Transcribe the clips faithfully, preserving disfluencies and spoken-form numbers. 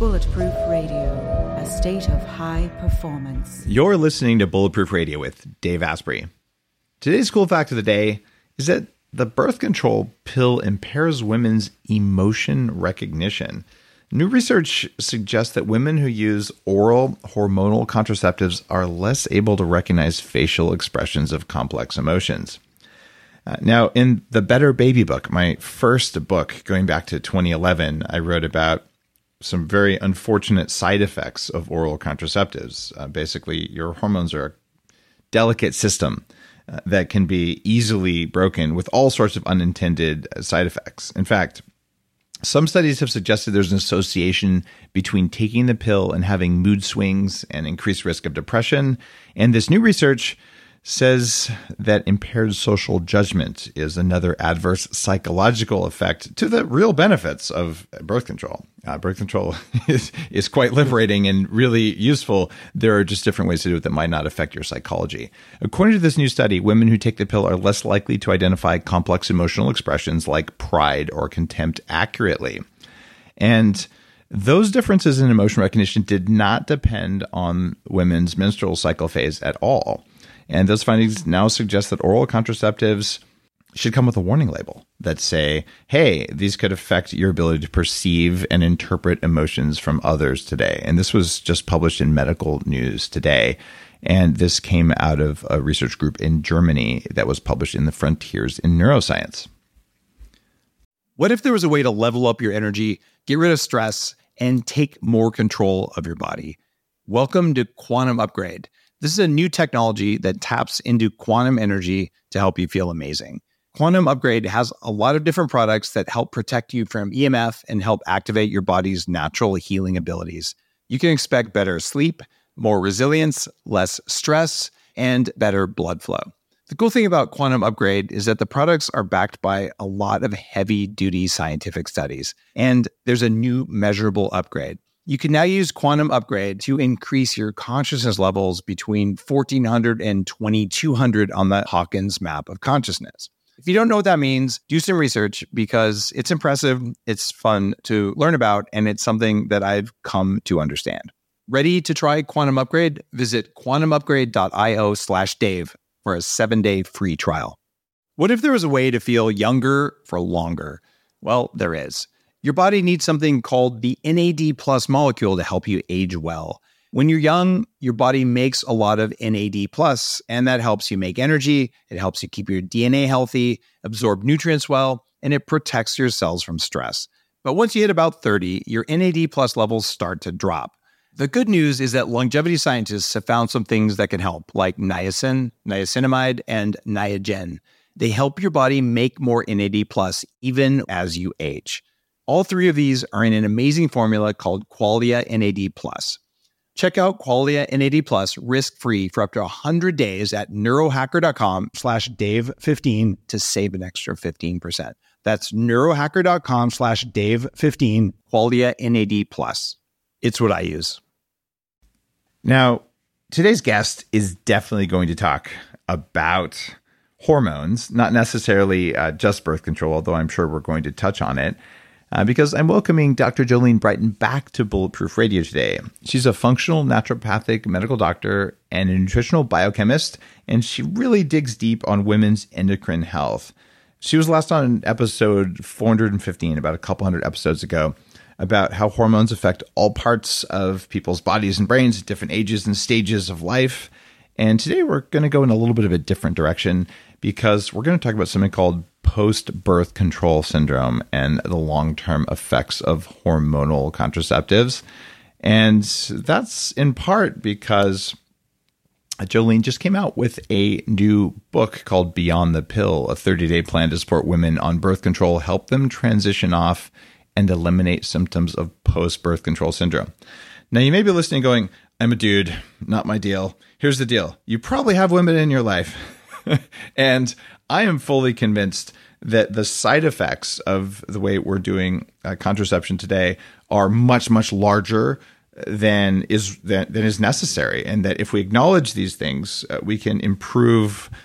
Bulletproof Radio, a state of high performance. You're listening to Bulletproof Radio with Dave Asprey. Today's cool fact of the day is that the birth control pill impairs women's emotion recognition. New research suggests that women who use oral hormonal contraceptives are less able to recognize facial expressions of complex emotions. Uh, now, in the Better Baby book, my first book, going back to twenty eleven, I wrote about some very unfortunate side effects of oral contraceptives. Uh, basically, your hormones are a delicate system uh, that can be easily broken with all sorts of unintended side effects. In fact, some studies have suggested there's an association between taking the pill and having mood swings and increased risk of depression. And this new research says that impaired social judgment is another adverse psychological effect to the real benefits of birth control. Uh, birth control is, is quite liberating and really useful. There are just different ways to do it that might not affect your psychology. According to this new study, women who take the pill are less likely to identify complex emotional expressions like pride or contempt accurately. And those differences in emotion recognition did not depend on women's menstrual cycle phase at all. And those findings now suggest that oral contraceptives should come with a warning label that say, hey, these could affect your ability to perceive and interpret emotions from others today. And this was just published in Medical News Today. And this came out of a research group in Germany that was published in the Frontiers in Neuroscience. What if there was a way to level up your energy, get rid of stress, and take more control of your body? Welcome to Quantum Upgrade. This is a new technology that taps into quantum energy to help you feel amazing. Quantum Upgrade has a lot of different products that help protect you from E M F and help activate your body's natural healing abilities. You can expect better sleep, more resilience, less stress, and better blood flow. The cool thing about Quantum Upgrade is that the products are backed by a lot of heavy-duty scientific studies, and there's a new measurable upgrade. You can now use Quantum Upgrade to increase your consciousness levels between fourteen hundred and twenty-two hundred on the Hawkins map of consciousness. If you don't know what that means, do some research because it's impressive, it's fun to learn about, and it's something that I've come to understand. Ready to try Quantum Upgrade? Visit quantumupgrade.io slash Dave for a seven-day free trial. What if there was a way to feel younger for longer? Well, there is. Your body needs something called the N A D plus molecule to help you age well. When you're young, your body makes a lot of N A D plus, and that helps you make energy, it helps you keep your D N A healthy, absorb nutrients well, and it protects your cells from stress. But once you hit about thirty, your N A D plus levels start to drop. The good news is that longevity scientists have found some things that can help, like niacin, niacinamide, and Niagen. They help your body make more N A D plus even as you age. All three of these are in an amazing formula called Qualia N A D plus. Check out Qualia N A D plus risk-free for up to one hundred days at neurohacker.com slash Dave15 to save an extra fifteen percent. That's neurohacker.com slash Dave15, Qualia N A D plus. It's what I use. Now, today's guest is definitely going to talk about hormones, not necessarily uh, just birth control, although I'm sure we're going to touch on it. Uh, because I'm welcoming Doctor Jolene Brighten back to Bulletproof Radio today. She's a functional naturopathic medical doctor and a nutritional biochemist, and she really digs deep on women's endocrine health. She was last on episode four hundred fifteen, about a couple hundred episodes ago, about how hormones affect all parts of people's bodies and brains at different ages and stages of life. And today we're going to go in a little bit of a different direction because we're going to talk about something called post-birth control syndrome and the long-term effects of hormonal contraceptives. And that's in part because Jolene just came out with a new book called Beyond the Pill, a thirty-day plan to support women on birth control, help them transition off and eliminate symptoms of post-birth control syndrome. Now, you may be listening going, I'm a dude, not my deal. Here's the deal. You probably have women in your life. And I am fully convinced that the side effects of the way we're doing uh, contraception today are much, much larger than is than, than is necessary. And that if we acknowledge these things, uh, we can improve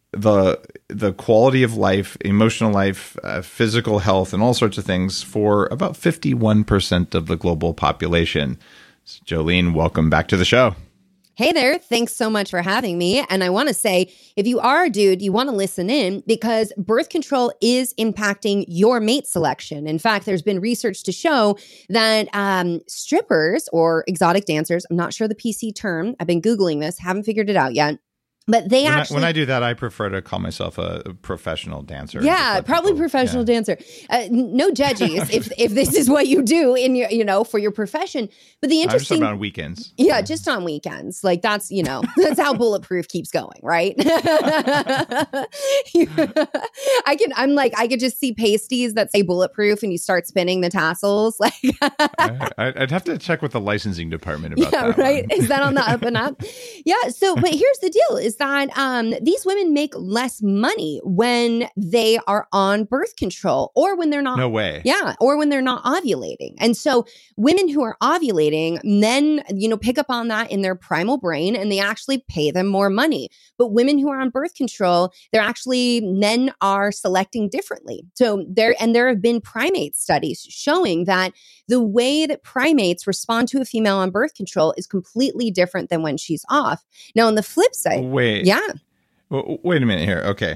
the the quality of life, emotional life, uh, physical health, and all sorts of things for about fifty-one percent of the global population. So Jolene, welcome back to the show. Hey there. Thanks so much for having me. And I want to say, if you are a dude, you want to listen in because birth control is impacting your mate selection. In fact, there's been research to show that um, strippers or exotic dancers, I'm not sure the P C term, I've been Googling this, haven't figured it out yet. But they when actually, I, when I do that, I prefer to call myself a professional dancer. Yeah, probably people, professional yeah. dancer. Uh, no judges if if this is what you do in your, you know, for your profession. But the interesting, I'm just on weekends. Yeah, just on weekends. Like that's, you know, that's how Bulletproof keeps going, right? I can, I'm like, I could just see pasties that say Bulletproof, and you start spinning the tassels. Like, I, I'd have to check with the licensing department about yeah, that. Right? One. Is that on the up and up? Yeah. So, but here's the deal: is that um, these women make less money when they are on birth control or when they're not. No way. Yeah. Or when they're not ovulating. And so women who are ovulating then, you know, pick up on that in their primal brain and they actually pay them more money. But women who are on birth control, they're actually, men are selecting differently. So there, and there have been primate studies showing that the way that primates respond to a female on birth control is completely different than when she's off. Now, on the flip side, Wait. yeah. Wait a minute here. Okay.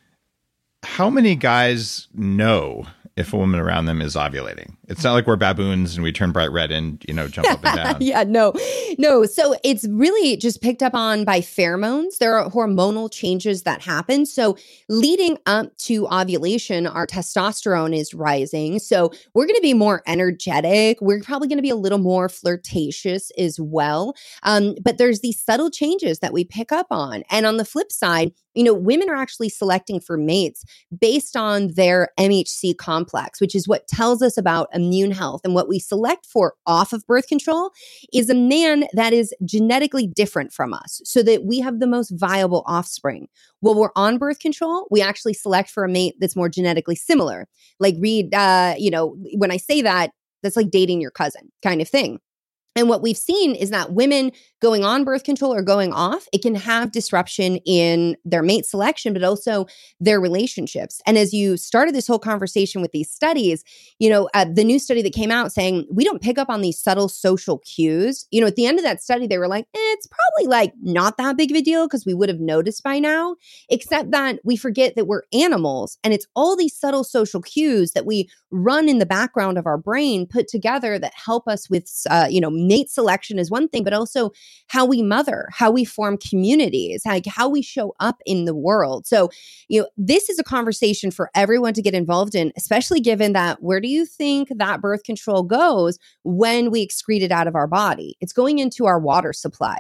How many guys know if a woman around them is ovulating? It's not like we're baboons and we turn bright red and, you know, jump up and down. Yeah, no, no. So it's really just picked up on by pheromones. There are hormonal changes that happen. So leading up to ovulation, our testosterone is rising. So we're going to be more energetic. We're probably going to be a little more flirtatious as well. Um, but there's these subtle changes that we pick up on. And on the flip side, you know, women are actually selecting for mates based on their M H C complex, which is what tells us about immune health. And what we select for off of birth control is a man that is genetically different from us so that we have the most viable offspring. While we're on birth control, we actually select for a mate that's more genetically similar. Like Reed, uh, you know, when I say that, that's like dating your cousin kind of thing. And what we've seen is that women going on birth control or going off, it can have disruption in their mate selection, but also their relationships. And as you started this whole conversation with these studies, you know, uh, the new study that came out saying we don't pick up on these subtle social cues. You know, at the end of that study, they were like, eh, it's probably like not that big of a deal because we would have noticed by now, except that we forget that we're animals. And it's all these subtle social cues that we run in the background of our brain put together that help us with, uh, you know, mate selection is one thing, but also how we mother, how we form communities, like how we show up in the world. So, you know, this is a conversation for everyone to get involved in, especially given that where do you think that birth control goes when we excrete it out of our body? It's going into our water supply.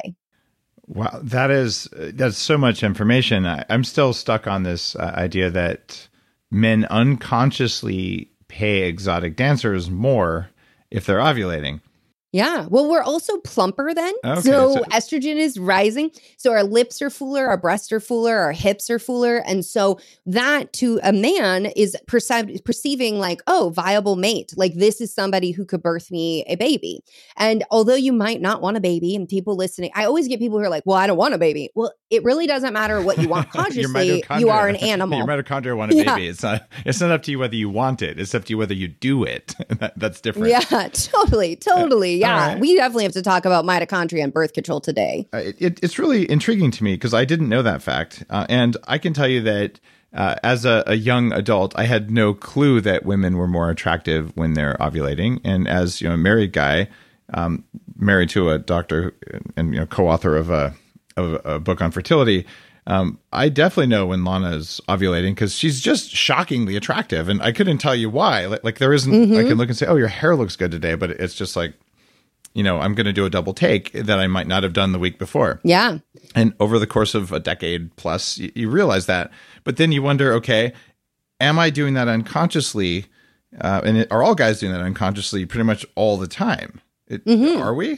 Wow, that is that's so much information. I, I'm still stuck on this uh, idea that men unconsciously pay exotic dancers more if they're ovulating. Yeah. Well, we're also plumper then. Okay, so, so- estrogen is rising. So our lips are fuller, our breasts are fuller, our hips are fuller. And so that to a man is perce- perceiving like, oh, viable mate. Like this is somebody who could birth me a baby. And although you might not want a baby and people listening, I always get people who are like, well, I don't want a baby. Well, it really doesn't matter what you want consciously. You are an animal. Your mitochondria want a Yeah. baby. It's not, it's not up to you whether you want it. It's up to you whether you do it. that, that's different. Yeah, totally. Totally. Yeah. right. We definitely have to talk about mitochondria and birth control today. Uh, it, it's really intriguing to me because I didn't know that fact. Uh, and I can tell you that uh, as a, a young adult, I had no clue that women were more attractive when they're ovulating. And as you know, a married guy, um, married to a doctor and you know co-author of a, of a book on fertility, um, I definitely know when Lana is ovulating because she's just shockingly attractive. And I couldn't tell you why. Like, like there isn't, mm-hmm. I can look and say, oh, your hair looks good today. But it's just like, you know, I'm going to do a double take that I might not have done the week before. Yeah. And over the course of a decade plus, you, you realize that. But then you wonder, okay, am I doing that unconsciously? Uh, and it, are all guys doing that unconsciously pretty much all the time? It, mm-hmm. Are we?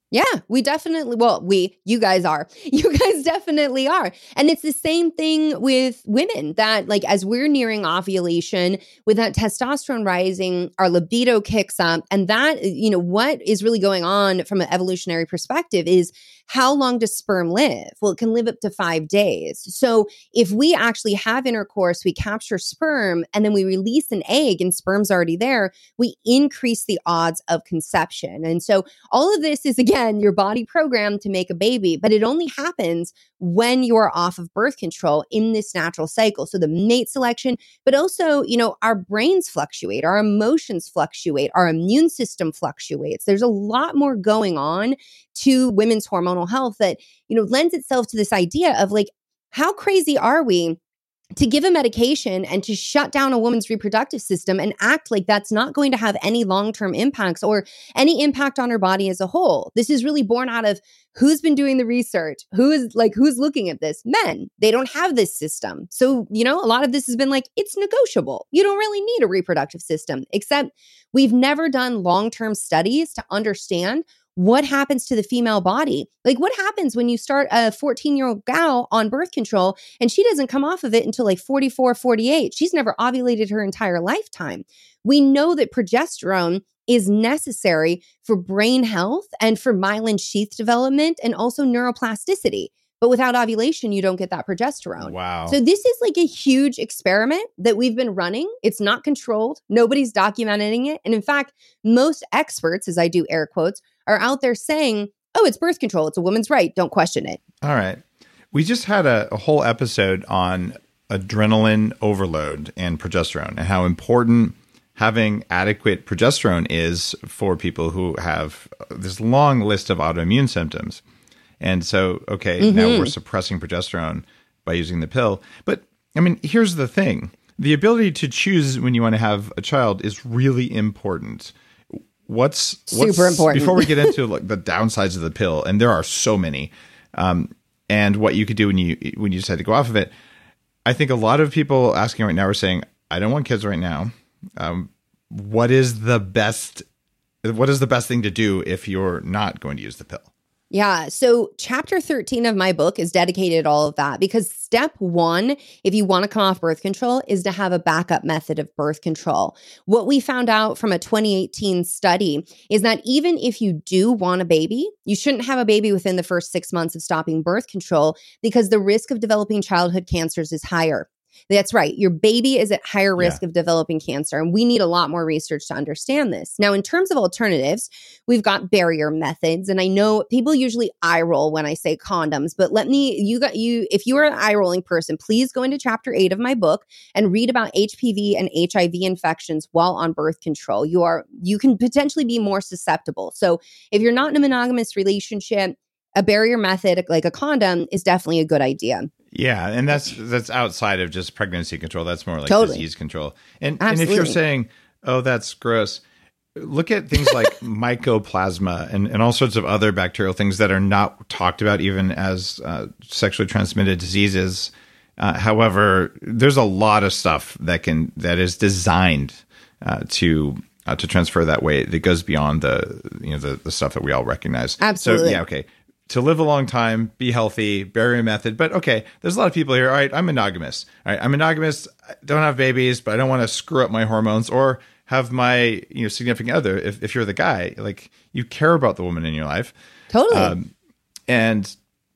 Yeah, we definitely, well, we, you guys are. You guys definitely are. And it's the same thing with women that, like, as we're nearing ovulation, with that testosterone rising, our libido kicks up. And that, you know, what is really going on from an evolutionary perspective is how long does sperm live? Well, it can live up to five days. So if we actually have intercourse, we capture sperm, and then we release an egg and sperm's already there, we increase the odds of conception. And so all of this is, again, your body programmed to make a baby, but it only happens when you're off of birth control in this natural cycle. So the mate selection, but also, you know, our brains fluctuate, our emotions fluctuate, our immune system fluctuates. There's a lot more going on to women's hormonal health that, you know, lends itself to this idea of like, how crazy are we to give a medication and to shut down a woman's reproductive system and act like that's not going to have any long-term impacts or any impact on her body as a whole. This is really born out of who's been doing the research, who is like, who's looking at this? Men. They don't have this system. So, you know, a lot of this has been like, it's negotiable. You don't really need a reproductive system, except we've never done long-term studies to understand what happens to the female body. Like, what happens when you start a fourteen-year-old gal on birth control and she doesn't come off of it until like forty-four, forty-eight? She's never ovulated her entire lifetime. We know that progesterone is necessary for brain health and for myelin sheath development and also neuroplasticity. But without ovulation, you don't get that progesterone. Wow. So this is like a huge experiment that we've been running. It's not controlled. Nobody's documenting it. And in fact, most experts, as I do air quotes, are out there saying, oh, it's birth control. It's a woman's right. Don't question it. All right. We just had a, a whole episode on adrenaline overload and progesterone and how important having adequate progesterone is for people who have this long list of autoimmune symptoms. And so, okay, mm-hmm. now we're suppressing progesterone by using the pill. But I mean, here's the thing. The ability to choose when you want to have a child is really important. What's, what's super important before we get into like the downsides of the pill, and there are so many, um, and what you could do when you when you decide to go off of it. I think a lot of people asking right now are saying, "I don't want kids right now." Um, what is the best? What is the best thing to do if you're not going to use the pill? Yeah. So chapter thirteen of my book is dedicated to all of that, because step one, if you want to come off birth control, is to have a backup method of birth control. What we found out from a twenty eighteen study is that even if you do want a baby, you shouldn't have a baby within the first six months of stopping birth control, because the risk of developing childhood cancers is higher. That's right. Your baby is at higher risk yeah. of developing cancer. And we need a lot more research to understand this. Now, in terms of alternatives, we've got barrier methods. And I know people usually eye roll when I say condoms, but let me, you got you, if you are an eye rolling person, please go into chapter eight of my book and read about H P V and H I V infections while on birth control. You are, you can potentially be more susceptible. So if you're not in a monogamous relationship, a barrier method like a condom is definitely a good idea. Yeah, and that's that's outside of just pregnancy control. That's more like totally. disease control. And Absolutely. and if you're saying, oh, that's gross, look at things like mycoplasma and, and all sorts of other bacterial things that are not talked about even as uh, sexually transmitted diseases. Uh, however, there's a lot of stuff that can that is designed uh, to uh, to transfer that way. That goes beyond the you know the, the stuff that we all recognize. Absolutely. So yeah, okay. To live a long time, be healthy, barrier method. But okay, there's a lot of people here. All right, I'm monogamous. All right, I'm monogamous. I don't have babies, but I don't want to screw up my hormones or have my you know significant other. If if you're the guy, like you care about the woman in your life, totally. Um, and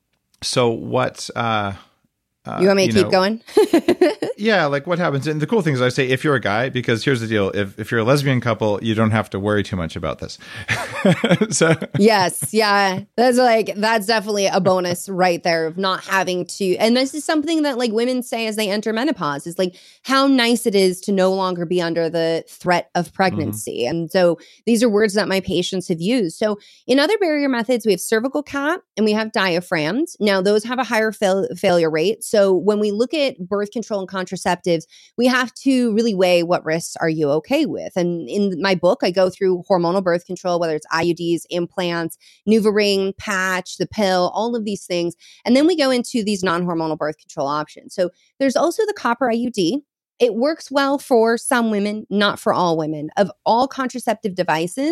so what? Uh, uh, you want me to you keep know, going? Yeah, like what happens? And the cool thing is I say, if you're a guy, because here's the deal. If if you're a lesbian couple, you don't have to worry too much about this. So yes. Yeah. That's like, that's definitely a bonus right there of not having to. And this is something that like women say as they enter menopause is like how nice it is to no longer be under the threat of pregnancy. Mm-hmm. And so these are words that my patients have used. So in other barrier methods, we have cervical cap and we have diaphragms. Now those have a higher fail- failure rate. So when we look at birth control and contraceptives, we have to really weigh what risks are you okay with. And in my book, I go through hormonal birth control, whether it's I U Ds, implants, NuvaRing, patch, the pill, all of these things. And then we go into these non-hormonal birth control options. So there's also the copper I U D. It works well for some women, not for all women. Of all contraceptive devices,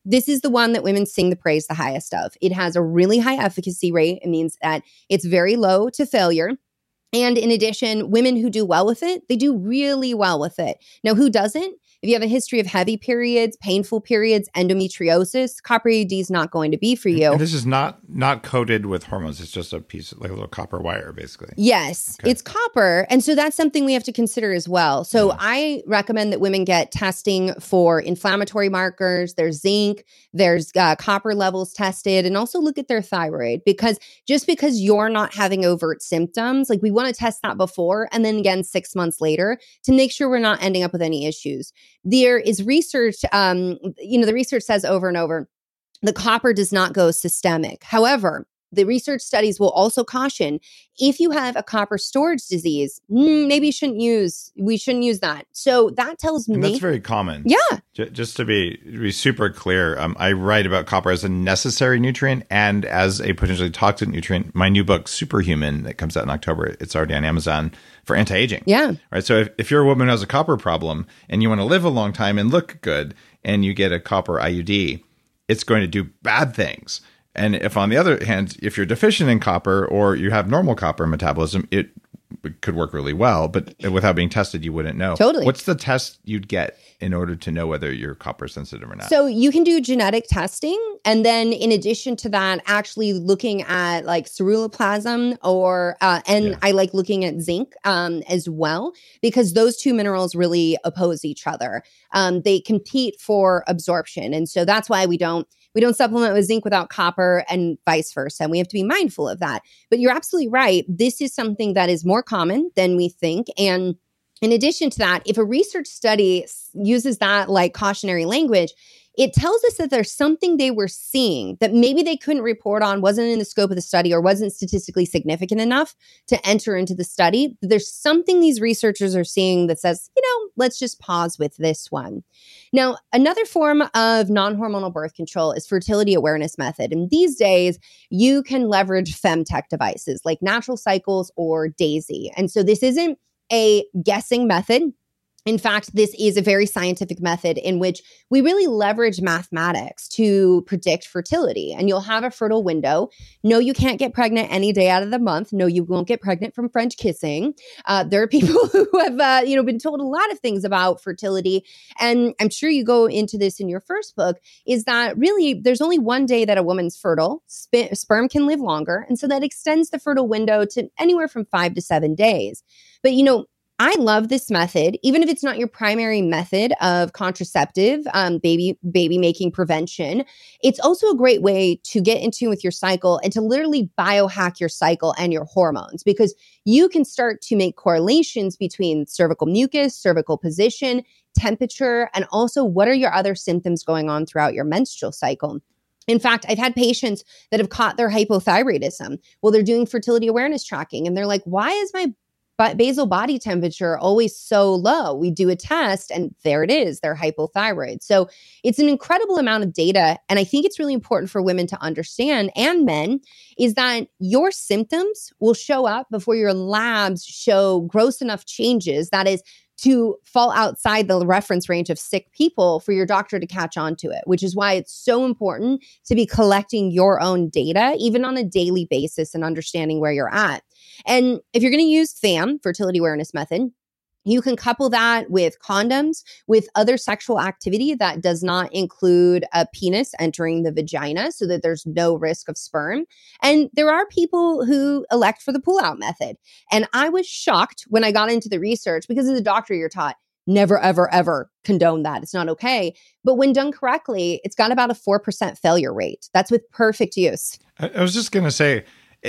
this is the one that women sing the praise the highest of. It has a really high efficacy rate. It means that it's very low to failure. And in addition, women who do well with it, they do really well with it. Now, who doesn't? If you have a history of heavy periods, painful periods, endometriosis, copper A D is not going to be for you. And this is not not coated with hormones. It's just a piece, like a little copper wire, basically. Yes, okay. It's copper. And so that's something we have to consider as well. So yeah. I recommend that women get testing for inflammatory markers. There's zinc, there's uh, copper levels tested, and also look at their thyroid, because just because you're not having overt symptoms, like we want to test that before and then again six months later to make sure we're not ending up with any issues. There is research, um, you know, the research says over and over, the copper does not go systemic. However, the research studies will also caution if you have a copper storage disease, maybe you shouldn't use, we shouldn't use that. So that tells and me. That's very common. Yeah. J- just to be, to be super clear, um, I write about copper as a necessary nutrient and as a potentially toxic nutrient. My new book, Superhuman, that comes out in October, it's already on Amazon, for anti-aging. Yeah. Right. So if, if you're a woman who has a copper problem and you want to live a long time and look good and you get a copper I U D, it's going to do bad things. And if, on the other hand, if you're deficient in copper or you have normal copper metabolism, it could work really well. But without being tested, you wouldn't know. Totally. What's the test you'd get in order to know whether you're copper sensitive or not? So you can do genetic testing. And then in addition to that, actually looking at like ceruloplasm or, uh, and yeah. I like looking at zinc um, as well, because those two minerals really oppose each other. Um, they compete for absorption. And so that's why we don't, We don't supplement with zinc without copper and vice versa. And we have to be mindful of that. But you're absolutely right. This is something that is more common than we think. And in addition to that, if a research study uses that like cautionary language, it tells us that there's something they were seeing that maybe they couldn't report on, wasn't in the scope of the study, or wasn't statistically significant enough to enter into the study. There's something these researchers are seeing that says, you know, let's just pause with this one. Now, another form of non-hormonal birth control is fertility awareness method. And these days, you can leverage femtech devices like Natural Cycles or Daisy. And so this isn't a guessing method. In fact, this is a very scientific method in which we really leverage mathematics to predict fertility. And you'll have a fertile window. No, you can't get pregnant any day out of the month. No, you won't get pregnant from French kissing. Uh, there are people who have, uh, you know, been told a lot of things about fertility. And I'm sure you go into this in your first book, is that really there's only one day that a woman's fertile. Sp- sperm can live longer. And so that extends the fertile window to anywhere from five to seven days. But, you know, I love this method, even if it's not your primary method of contraceptive, um, baby baby making prevention. It's also a great way to get in tune with your cycle and to literally biohack your cycle and your hormones, because you can start to make correlations between cervical mucus, cervical position, temperature, and also what are your other symptoms going on throughout your menstrual cycle. In fact, I've had patients that have caught their hypothyroidism. Well, they're doing fertility awareness tracking, and they're like, why is my But basal body temperature always so low? We do a test and there it is, they're hypothyroid. So it's an incredible amount of data. And I think it's really important for women to understand, and men, is that your symptoms will show up before your labs show gross enough changes, that is, to fall outside the reference range of sick people for your doctor to catch on to it, which is why it's so important to be collecting your own data, even on a daily basis, and understanding where you're at. And if you're going to use FAM, fertility awareness method, you can couple that with condoms, with other sexual activity that does not include a penis entering the vagina, so that there's no risk of sperm. And there are people who elect for the pull-out method. And I was shocked when I got into the research, because as a doctor, you're taught never, ever, ever condone that. It's not okay. But when done correctly, it's got about a four percent failure rate. That's with perfect use. I was just going to say,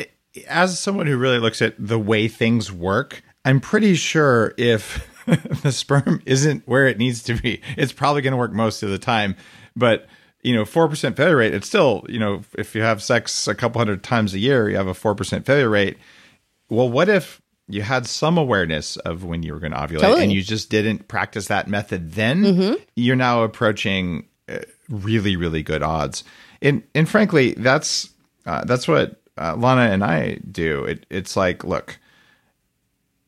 as someone who really looks at the way things work, I'm pretty sure if the sperm isn't where it needs to be, it's probably going to work most of the time. But, you know, four percent failure rate, it's still, you know, if you have sex a couple hundred times a year, you have a four percent failure rate. Well, what if you had some awareness of when you were going to ovulate totally. And you just didn't practice that method then? Mm-hmm. You're now approaching uh, really, really good odds. And, and frankly, that's, uh, that's what uh, Lana and I do. It, it's like, look,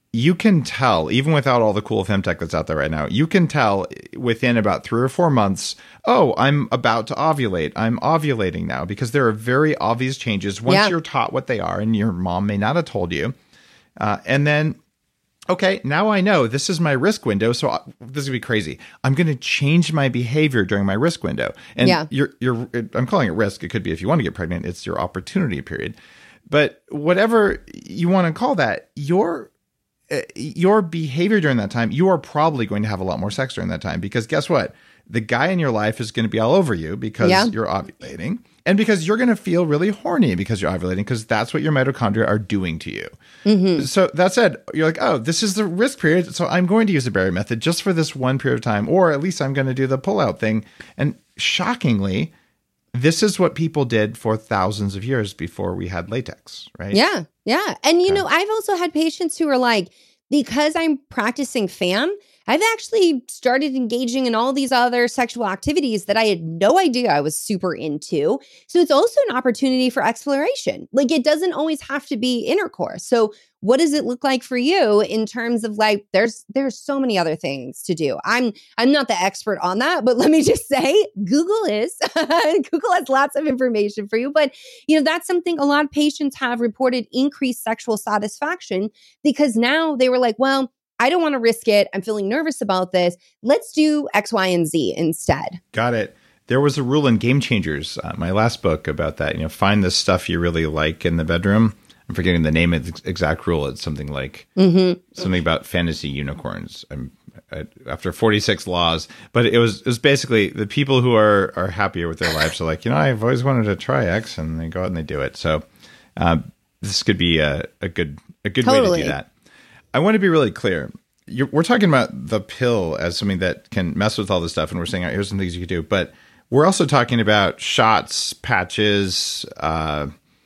you can tell, even without all the cool femtech that's out there right now, you can tell within about three or four months, oh, I'm about to ovulate. I'm ovulating now, because there are very obvious changes once Yeah. you're taught what they are, and your mom may not have told you. Uh, and then, okay, now I know this is my risk window. So I, this is gonna be crazy. I'm going to change my behavior during my risk window. And Yeah. you're, you're, I'm calling it risk. It could be if you want to get pregnant, it's your opportunity period. But whatever you want to call that, your uh, your behavior during that time, you are probably going to have a lot more sex during that time, because guess what? The guy in your life is going to be all over you because Yeah. you're ovulating, and because you're going to feel really horny because you're ovulating, because that's what your mitochondria are doing to you. Mm-hmm. So that said, you're like, oh, this is the risk period, so I'm going to use the barrier method just for this one period of time, or at least I'm going to do the pull-out thing. And shockingly, this is what people did for thousands of years before we had latex, right? Yeah. Yeah. And, you Okay. know, I've also had patients who are like, because I'm practicing FAM, I've actually started engaging in all these other sexual activities that I had no idea I was super into. So it's also an opportunity for exploration. Like, it doesn't always have to be intercourse. So what does it look like for you in terms of like, there's there's so many other things to do. I'm I'm not the expert on that, but let me just say, Google is. Google has lots of information for you. But, you know, that's something a lot of patients have reported increased sexual satisfaction, because now they were like, well, I don't want to risk it. I'm feeling nervous about this. Let's do X, Y, and Z instead. Got it. There was a rule in Game Changers, uh, my last book, about that. You know, find the stuff you really like in the bedroom. I'm forgetting the name of the exact rule. It's something like Mm-hmm. something about fantasy unicorns. I'm I, after forty-six laws, but it was it was basically the people who are are happier with their lives are like, you know, I've always wanted to try X, and they go out and they do it. So um, this could be a, a good a good way Totally. to do that. I want to be really clear. You're, we're talking about the pill as something that can mess with all this stuff, and we're saying, here's some things you could do. But we're also talking about shots, patches, uh,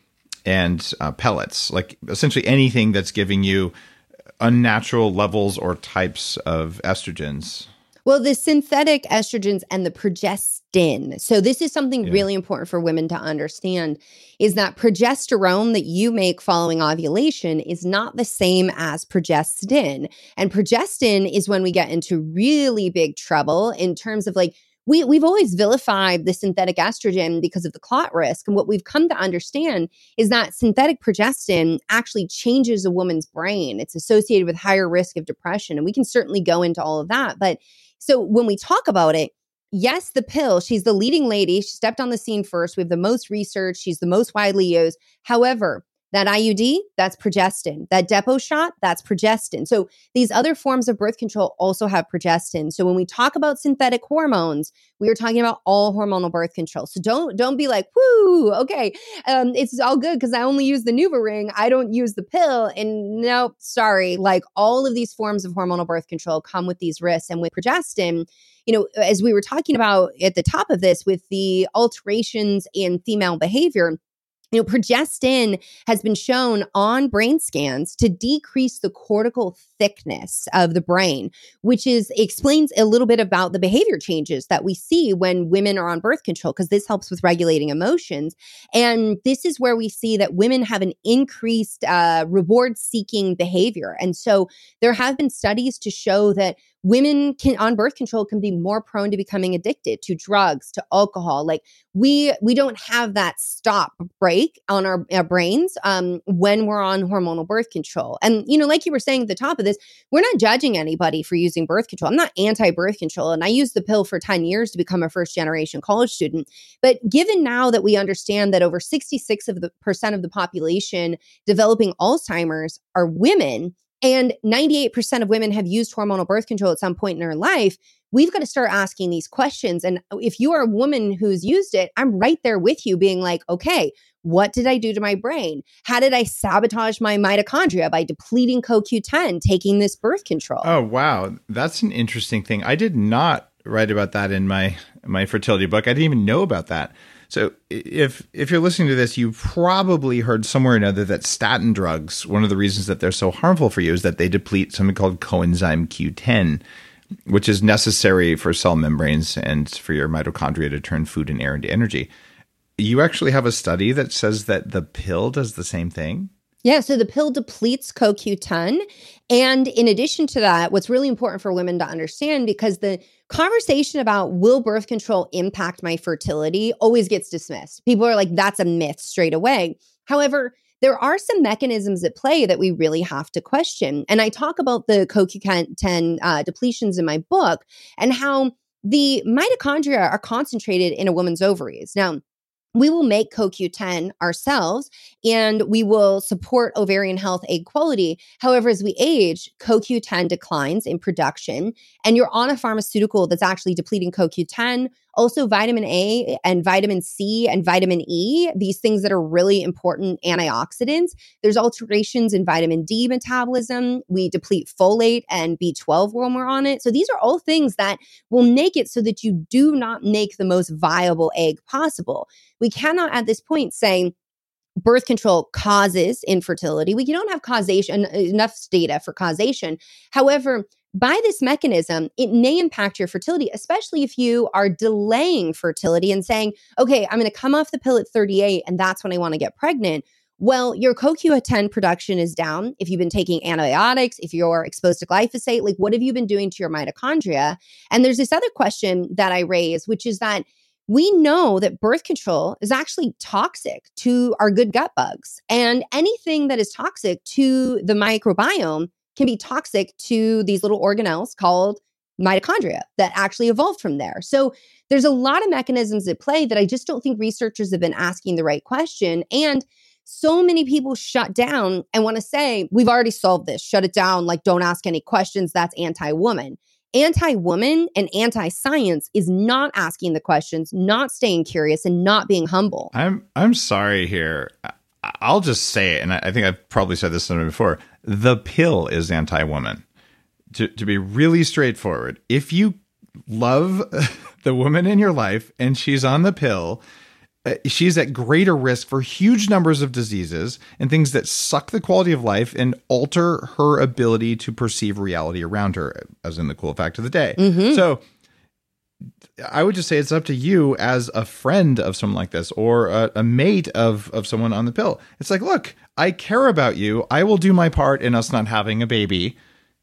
and uh, pellets, like essentially anything that's giving you unnatural levels or types of estrogens. Well, the synthetic estrogens and the progestin. So this is something Yeah. really important for women to understand, is that progesterone that you make following ovulation is not the same as progestin. And progestin is when we get into really big trouble in terms of like, we, we've always vilified the synthetic estrogen because of the clot risk. And what we've come to understand is that synthetic progestin actually changes a woman's brain. It's associated with higher risk of depression. And we can certainly go into all of that. But so when we talk about it, yes, the pill, she's the leading lady. She stepped on the scene first. We have the most research. She's the most widely used. However, that I U D, that's progestin. That depot shot, that's progestin. So these other forms of birth control also have progestin. So when we talk about synthetic hormones, we are talking about all hormonal birth control. So don't don't be like, whoo, okay, um, it's all good because I only use the NuvaRing. I don't use the pill. And no, sorry, like all of these forms of hormonal birth control come with these risks. And with progestin, you know, as we were talking about at the top of this with the alterations in female behavior, you know, progestin has been shown on brain scans to decrease the cortical thickness of the brain, which is explains a little bit about the behavior changes that we see when women are on birth control, because this helps with regulating emotions. And this is where we see that women have an increased uh, reward-seeking behavior. And so there have been studies to show that women can on birth control can be more prone to becoming addicted to drugs, to alcohol. Like we we don't have that stop break on our, our brains um, when we're on hormonal birth control. And, you know, like you were saying at the top of this, we're not judging anybody for using birth control. I'm not anti-birth control. And I used the pill for ten years to become a first generation college student. But given now that we understand that over sixty-six of the percent of the population developing Alzheimer's are women, and ninety-eight percent of women have used hormonal birth control at some point in their life, we've got to start asking these questions. And if you are a woman who's used it, I'm right there with you being like, okay, what did I do to my brain? How did I sabotage my mitochondria by depleting C O Q ten, taking this birth control? Oh, wow. That's an interesting thing. I did not write about that in my my fertility book. I didn't even know about that. So if if you're listening to this, you probably heard somewhere or another that statin drugs, one of the reasons that they're so harmful for you is that they deplete something called coenzyme Q ten, which is necessary for cell membranes and for your mitochondria to turn food and air into energy. You actually have a study that says that the pill does the same thing? Yeah, so the pill depletes C O Q ten. And in addition to that, what's really important for women to understand, because the conversation about will birth control impact my fertility always gets dismissed. People are like, that's a myth straight away. However, there are some mechanisms at play that we really have to question. And I talk about the C O Q ten uh, depletions in my book and how the mitochondria are concentrated in a woman's ovaries. Now, we will make C O Q ten ourselves and we will support ovarian health, egg quality. However, as we age, C O Q ten declines in production and you're on a pharmaceutical that's actually depleting C O Q ten, also vitamin A and vitamin C and vitamin E, these things that are really important antioxidants. There's alterations in vitamin D metabolism. We deplete folate and B twelve when we're on it. So these are all things that will make it so that you do not make the most viable egg possible. We cannot at this point say birth control causes infertility. We don't have causation, enough data for causation. However, by this mechanism, it may impact your fertility, especially if you are delaying fertility and saying, okay, I'm going to come off the pill at thirty-eight and that's when I want to get pregnant. Well, your C O Q ten production is down. If you've been taking antibiotics, if you're exposed to glyphosate, like what have you been doing to your mitochondria? And there's this other question that I raise, which is that we know that birth control is actually toxic to our good gut bugs. And anything that is toxic to the microbiome can be toxic to these little organelles called mitochondria that actually evolved from there. So there's a lot of mechanisms at play that I just don't think researchers have been asking the right question. And so many people shut down and want to say, we've already solved this, shut it down, like don't ask any questions, that's anti-woman. Anti-woman and anti-science is not asking the questions, not staying curious, and not being humble. I'm I'm sorry here. I'll just say it, and I think I've probably said this somewhere before. The pill is anti-woman. To to be really straightforward, if you love the woman in your life and she's on the pill, she's at greater risk for huge numbers of diseases and things that suck the quality of life and alter her ability to perceive reality around her, as in the cool fact of the day. Mm-hmm. So I would just say it's up to you as a friend of someone like this or a, a mate of, of someone on the pill. It's like, look, I care about you. I will do my part in us not having a baby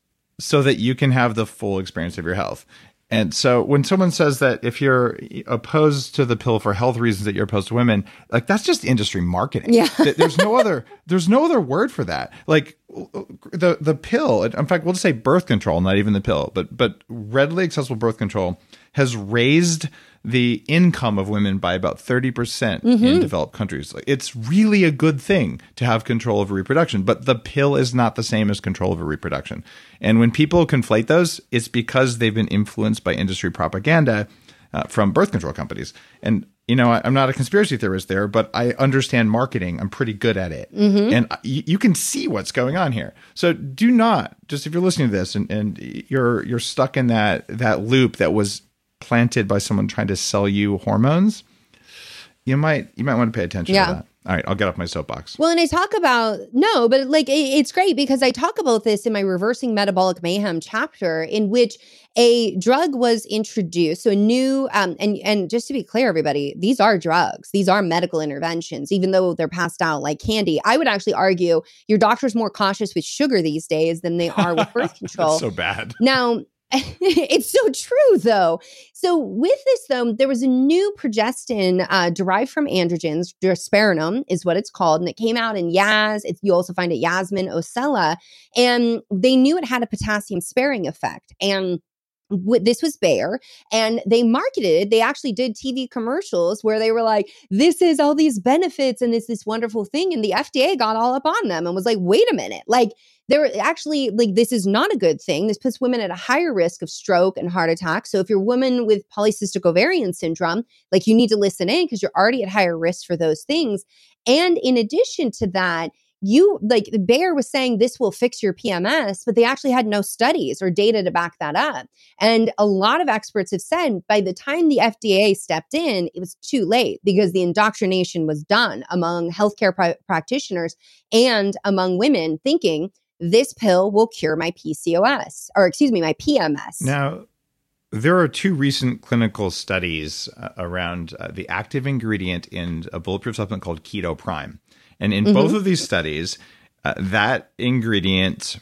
so that you can have the full experience of your health. And so when someone says that if you're opposed to the pill for health reasons that you're opposed to women, like that's just industry marketing. Yeah. There's no other, there's no other word for that. Like the, the pill, in fact, we'll just say birth control, not even the pill, but, but readily accessible birth control has raised the income of women by about thirty percent mm-hmm. in developed countries. It's really a good thing to have control over reproduction, but the pill is not the same as control over reproduction. And when people conflate those, it's because they've been influenced by industry propaganda uh, from birth control companies. And, you know, I, I'm not a conspiracy theorist there, but I understand marketing. I'm pretty good at it. Mm-hmm. And you, you can see what's going on here. So do not, just if you're listening to this and, and you're you're stuck in that that loop that was planted by someone trying to sell you hormones, you might you might want to pay attention yeah. to that. All right, I'll get off my soapbox. Well, and I talk about, no, but like, it, it's great because I talk about this in my Reversing Metabolic Mayhem chapter, in which a drug was introduced. So a new, um, and, and just to be clear, everybody, these are drugs. These are medical interventions, even though they're passed out like candy. I would actually argue your doctor's more cautious with sugar these days than they are with birth control. That's so bad. Now, it's so true, though. So with this, though, there was a new progestin uh, derived from androgens, drospirenone is what it's called, and it came out in Yaz. It's, you also find it Yasmin Ocella, and they knew it had a potassium sparing effect. And this was Bayer, and they marketed, they actually did T V commercials where they were like, this is all these benefits and it's this wonderful thing. And the F D A got all up on them and was like, wait a minute, like they're actually like, this is not a good thing. This puts women at a higher risk of stroke and heart attack. So if you're a woman with polycystic ovarian syndrome, like you need to listen in because you're already at higher risk for those things. And in addition to that, you like Bayer was saying this will fix your P M S, but they actually had no studies or data to back that up. And a lot of experts have said by the time the F D A stepped in, it was too late because the indoctrination was done among healthcare pra- practitioners and among women thinking this pill will cure my P C O S or excuse me, my P M S. Now, there are two recent clinical studies uh, around uh, the active ingredient in a bulletproof supplement called Keto Prime. And in mm-hmm. both of these studies, Uh, that ingredient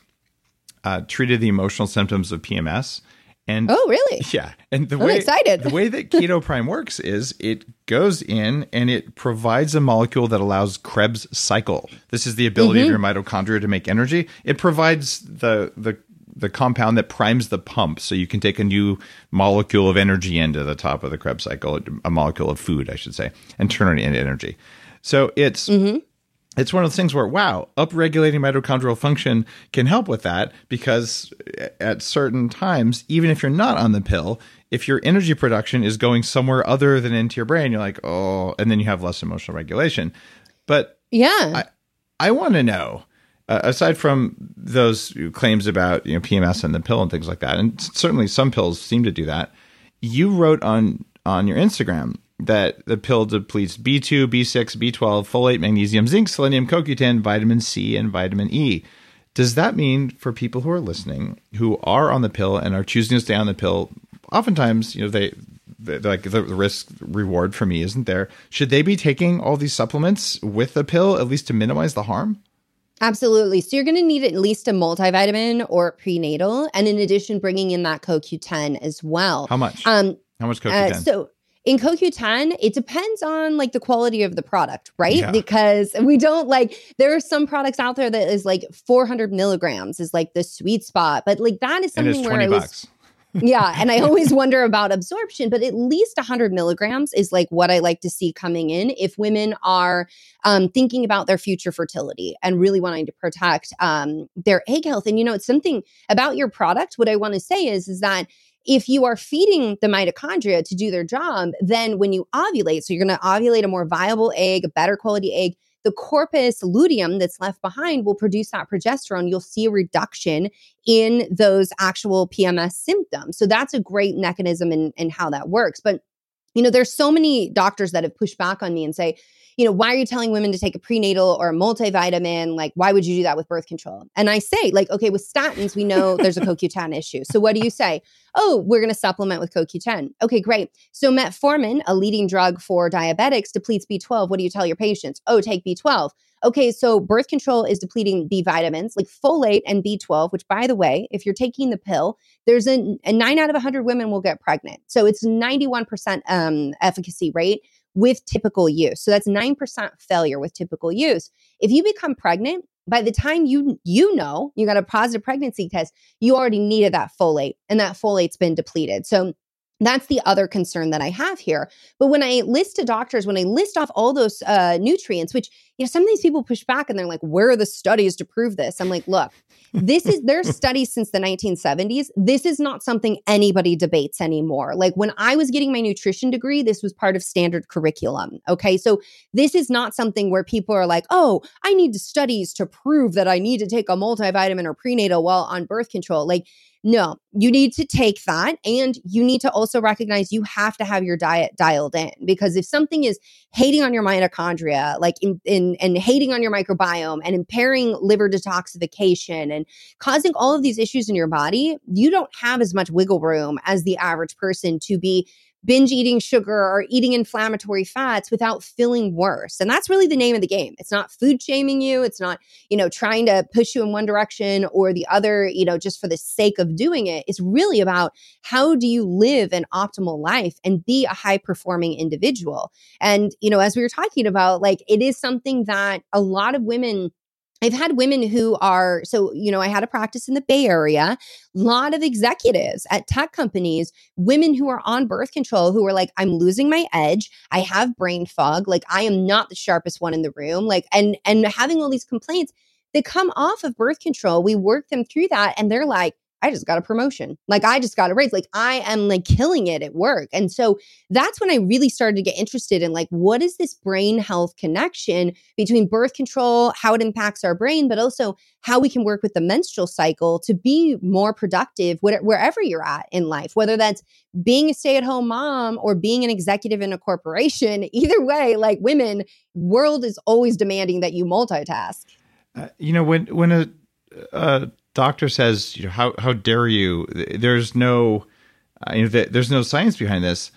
uh, treated the emotional symptoms of P M S. And oh, really? Yeah. And the I'm way, excited. the way that Keto Prime works is it goes in and it provides a molecule that allows Krebs cycle. This is the ability mm-hmm. of your mitochondria to make energy. It provides the the the compound that primes the pump, so you can take a new molecule of energy into the top of the Krebs cycle, a molecule of food, I should say, and turn it into energy. So it's mm-hmm. it's one of those things where, wow, upregulating mitochondrial function can help with that, because at certain times, even if you're not on the pill, if your energy production is going somewhere other than into your brain, you're like, oh, and then you have less emotional regulation. But yeah, I, I want to know, uh, aside from those claims about, you know, P M S and the pill and things like that, and certainly some pills seem to do that, you wrote on on your Instagram that the pill depletes B two, B six, B twelve, folate, magnesium, zinc, selenium, C O Q ten, vitamin C, and vitamin E. Does that mean for people who are listening, who are on the pill and are choosing to stay on the pill, oftentimes, you know, they, they like the risk reward for me isn't there. Should they be taking all these supplements with the pill, at least to minimize the harm? Absolutely. So you're going to need at least a multivitamin or prenatal, and in addition, bringing in that C O Q ten as well. How much? Um, How much C O Q ten? Uh, so in C O Q ten, it depends on like the quality of the product, right? Yeah. Because we don't like, there are some products out there that is like four hundred milligrams is like the sweet spot, but like that is something and it's where twenty I was, bucks. yeah. And I always wonder about absorption, but at least one hundred milligrams is like what I like to see coming in if women are um, thinking about their future fertility and really wanting to protect um, their egg health. And, you know, it's something about your product. What I want to say is, is that if you are feeding the mitochondria to do their job, then when you ovulate, so you're going to ovulate a more viable egg, a better quality egg, the corpus luteum that's left behind will produce that progesterone. You'll see a reduction in those actual P M S symptoms. So that's a great mechanism in, in how that works. But, you know, there's so many doctors that have pushed back on me and say, you know, why are you telling women to take a prenatal or a multivitamin? Like, why would you do that with birth control? And I say, like, okay, with statins, we know there's a C O Q ten issue. So what do you say? Oh, we're going to supplement with C O Q ten. Okay, great. So metformin, a leading drug for diabetics, depletes B twelve. What do you tell your patients? Oh, take B twelve. Okay, so birth control is depleting B vitamins like folate and B twelve, which, by the way, if you're taking the pill, there's a, a nine out of one hundred women will get pregnant. So it's ninety-one percent um, efficacy rate with typical use. So that's nine percent failure with typical use. If you become pregnant, by the time you you know you got a positive pregnancy test, you already needed that folate, and that folate's been depleted. So that's the other concern that I have here. But when I list to doctors, when I list off all those uh, nutrients, which, you know, some of these people push back and they're like, where are the studies to prove this? I'm like, look, this is, there's studies since the nineteen seventies. This is not something anybody debates anymore. Like when I was getting my nutrition degree, this was part of standard curriculum. Okay. So this is not something where people are like, oh, I need studies to prove that I need to take a multivitamin or prenatal while on birth control. Like, no, you need to take that, and you need to also recognize you have to have your diet dialed in, because if something is hating on your mitochondria, like in, in and hating on your microbiome and impairing liver detoxification and causing all of these issues in your body, you don't have as much wiggle room as the average person to be binge eating sugar or eating inflammatory fats without feeling worse. And that's really the name of the game. It's not food shaming you. It's not, you know, trying to push you in one direction or the other, you know, just for the sake of doing it. It's really about how do you live an optimal life and be a high performing individual. And, you know, as we were talking about, like, it is something that a lot of women, I've had women who are, so, you know, I had a practice in the Bay Area, a lot of executives at tech companies, women who are on birth control who are like, I'm losing my edge. I have brain fog. Like, I am not the sharpest one in the room. Like, and, and having all these complaints, they come off of birth control. We work them through that. And they're like, I just got a promotion. Like, I just got a raise. Like, I am like killing it at work. And so that's when I really started to get interested in, like, what is this brain health connection between birth control, how it impacts our brain, but also how we can work with the menstrual cycle to be more productive wherever you're at in life, whether that's being a stay-at-home mom or being an executive in a corporation. Either way, like, women, world is always demanding that you multitask. Uh, you know, when, when a, uh, doctor says, you know, how how dare you? There's no, uh, you know, th- there's no science behind this.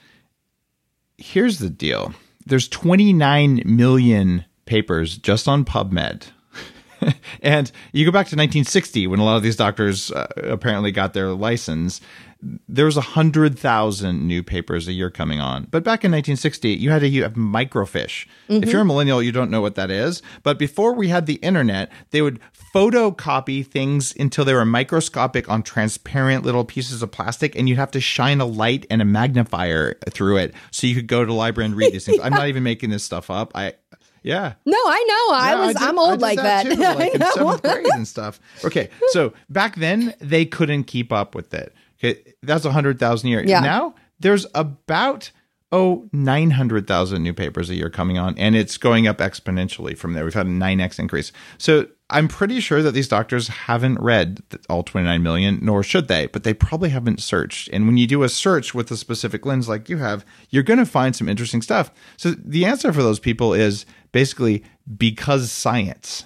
Here's the deal: there's twenty-nine million papers just on PubMed And you go back to nineteen sixty when a lot of these doctors uh, apparently got their license. There was one hundred thousand new papers a year coming on. But back in nineteen sixty, you had to you have microfiche. Mm-hmm. If you're a millennial, you don't know what that is. But before we had the internet, they would photocopy things until they were microscopic on transparent little pieces of plastic, and you'd have to shine a light and a magnifier through it so you could go to the library and read these things. I'm not even making this stuff up. I Yeah. No, I know. I yeah, was. I did, I'm old did like that. that. Too, like in seventh grade and stuff. Okay, so back then they couldn't keep up with it. Okay, that's a hundred thousand a year. Yeah. Now there's about oh nine hundred thousand new papers a year coming on, and it's going up exponentially from there. We've had a nine x increase. So I'm pretty sure that these doctors haven't read all twenty-nine million, nor should they, but they probably haven't searched. And when you do a search with a specific lens like you have, you're going to find some interesting stuff. So the answer for those people is basically because science.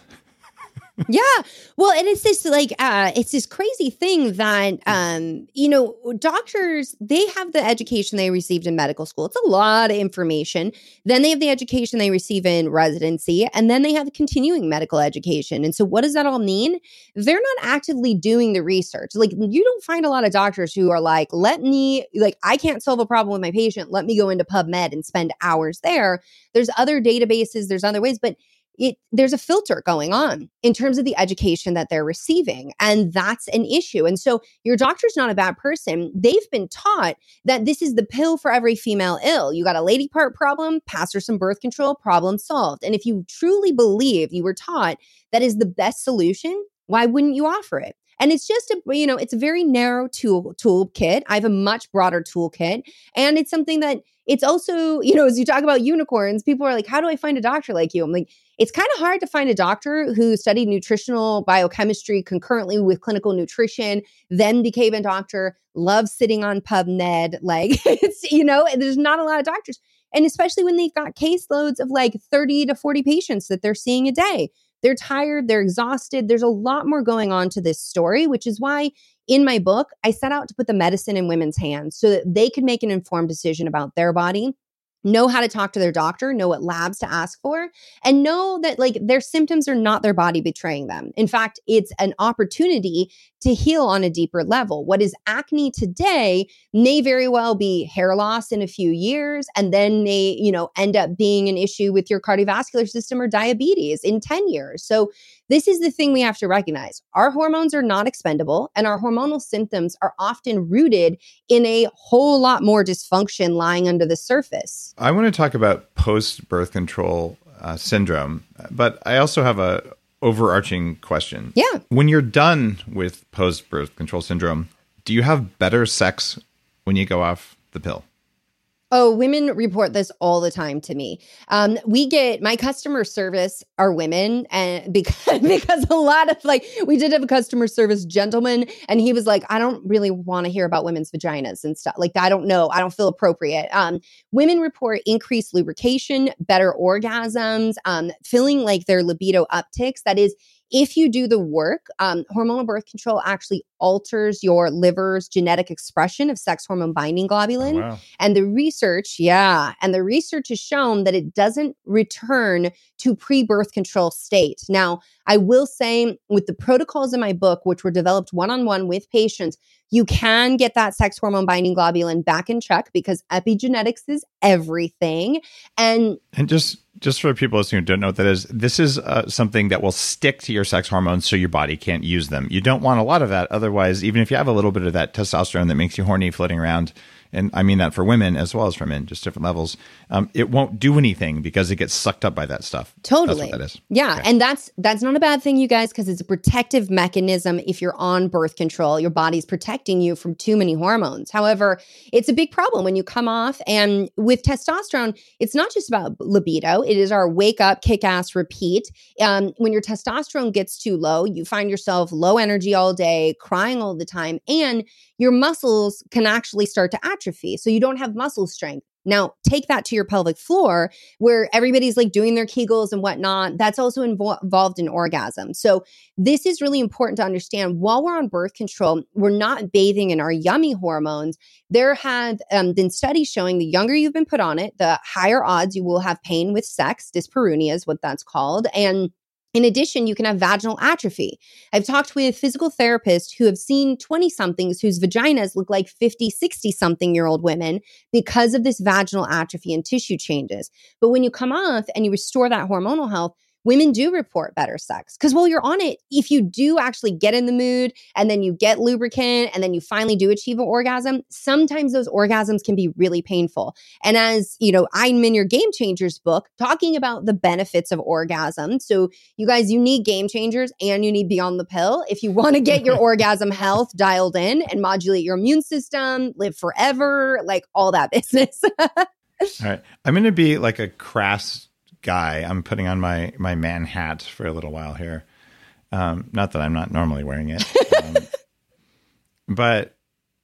Yeah. Well, and it's this like, uh, it's this crazy thing that, um, you know, doctors, they have the education they received in medical school. It's a lot of information. Then they have the education they receive in residency, and then they have continuing medical education. And so what does that all mean? They're not actively doing the research. Like, you don't find a lot of doctors who are like, let me, like, I can't solve a problem with my patient. Let me go into PubMed and spend hours there. There's other databases, there's other ways, but It, there's a filter going on in terms of the education that they're receiving. And that's an issue. And so your doctor's not a bad person. They've been taught that this is the pill for every female ill. You got a lady part problem, pass her some birth control, problem solved. And if you truly believe you were taught that is the best solution, why wouldn't you offer it? And it's just a, you know, it's a very narrow tool toolkit. I have a much broader toolkit. And it's something that it's also, you know, as you talk about unicorns, people are like, how do I find a doctor like you? I'm like, it's kind of hard to find a doctor who studied nutritional biochemistry concurrently with clinical nutrition, then became a doctor, loves sitting on PubMed. Like, it's, you know, there's not a lot of doctors. And especially when they've got caseloads of like thirty to forty patients that they're seeing a day. They're tired, they're exhausted. There's a lot more going on to this story, which is why in my book, I set out to put the medicine in women's hands so that they can make an informed decision about their body, know how to talk to their doctor, know what labs to ask for, and know that like their symptoms are not their body betraying them. In fact, it's an opportunity to heal on a deeper level. What is acne today may very well be hair loss in a few years, and then may, you know, end up being an issue with your cardiovascular system or diabetes in ten years. So this is the thing we have to recognize. Our hormones are not expendable, and our hormonal symptoms are often rooted in a whole lot more dysfunction lying under the surface. I want to talk about post-birth control uh, syndrome, but I also have a overarching question. Yeah. When you're done with post-birth control syndrome, do you have better sex when you go off the pill? Oh, women report this all the time to me. Um, we get my customer service are women, and because because a lot of like we did have a customer service gentleman, and he was like, I don't really want to hear about women's vaginas and stuff like that. I don't know. I don't feel appropriate. Um, women report increased lubrication, better orgasms, um, feeling like their libido upticks. That is, if you do the work, um, hormonal birth control actually alters your liver's genetic expression of sex hormone binding globulin. Oh, wow. And the research, yeah, and the research has shown that it doesn't return to pre-birth control state. Now, I will say with the protocols in my book, which were developed one-on-one with patients, you can get that sex hormone binding globulin back in check because epigenetics is everything. And And just just for people listening who don't know what that is, this is uh, something that will stick to your sex hormones so your body can't use them. You don't want a lot of that. Otherwise, even if you have a little bit of that testosterone that makes you horny floating around, and I mean that for women as well as for men, just different levels, um, it won't do anything because it gets sucked up by that stuff. Totally. That's what that is. Yeah. Okay. And that's that's not a bad thing, you guys, because it's a protective mechanism. If you're on birth control, your body's protecting you from too many hormones. However, it's a big problem when you come off. And with testosterone, it's not just about libido. It is our wake up, kick ass, repeat. Um, when your testosterone gets too low, you find yourself low energy all day, crying all the time, and your muscles can actually start to atrophy. So you don't have muscle strength. Now, take that to your pelvic floor where everybody's like doing their Kegels and whatnot. That's also invo- involved in orgasm. So this is really important to understand. While we're on birth control, we're not bathing in our yummy hormones. There have um, been studies showing the younger you've been put on it, the higher odds you will have pain with sex. Dyspareunia is what that's called. And In addition, you can have vaginal atrophy. I've talked with physical therapists who have seen twenty-somethings whose vaginas look like fifty, sixty-something-year-old women because of this vaginal atrophy and tissue changes. But when you come off and you restore that hormonal health, women do report better sex. Because while you're on it, if you do actually get in the mood and then you get lubricant and then you finally do achieve an orgasm, sometimes those orgasms can be really painful. And as you know, I'm in your Game Changers book talking about the benefits of orgasm. So you guys, you need Game Changers and you need Beyond the Pill if you want to get your orgasm health dialed in and modulate your immune system, live forever, like all that business. All right. I'm going to be like a crass guy. I'm putting on my my man hat for a little while here. Um, not that I'm not normally wearing it, um, but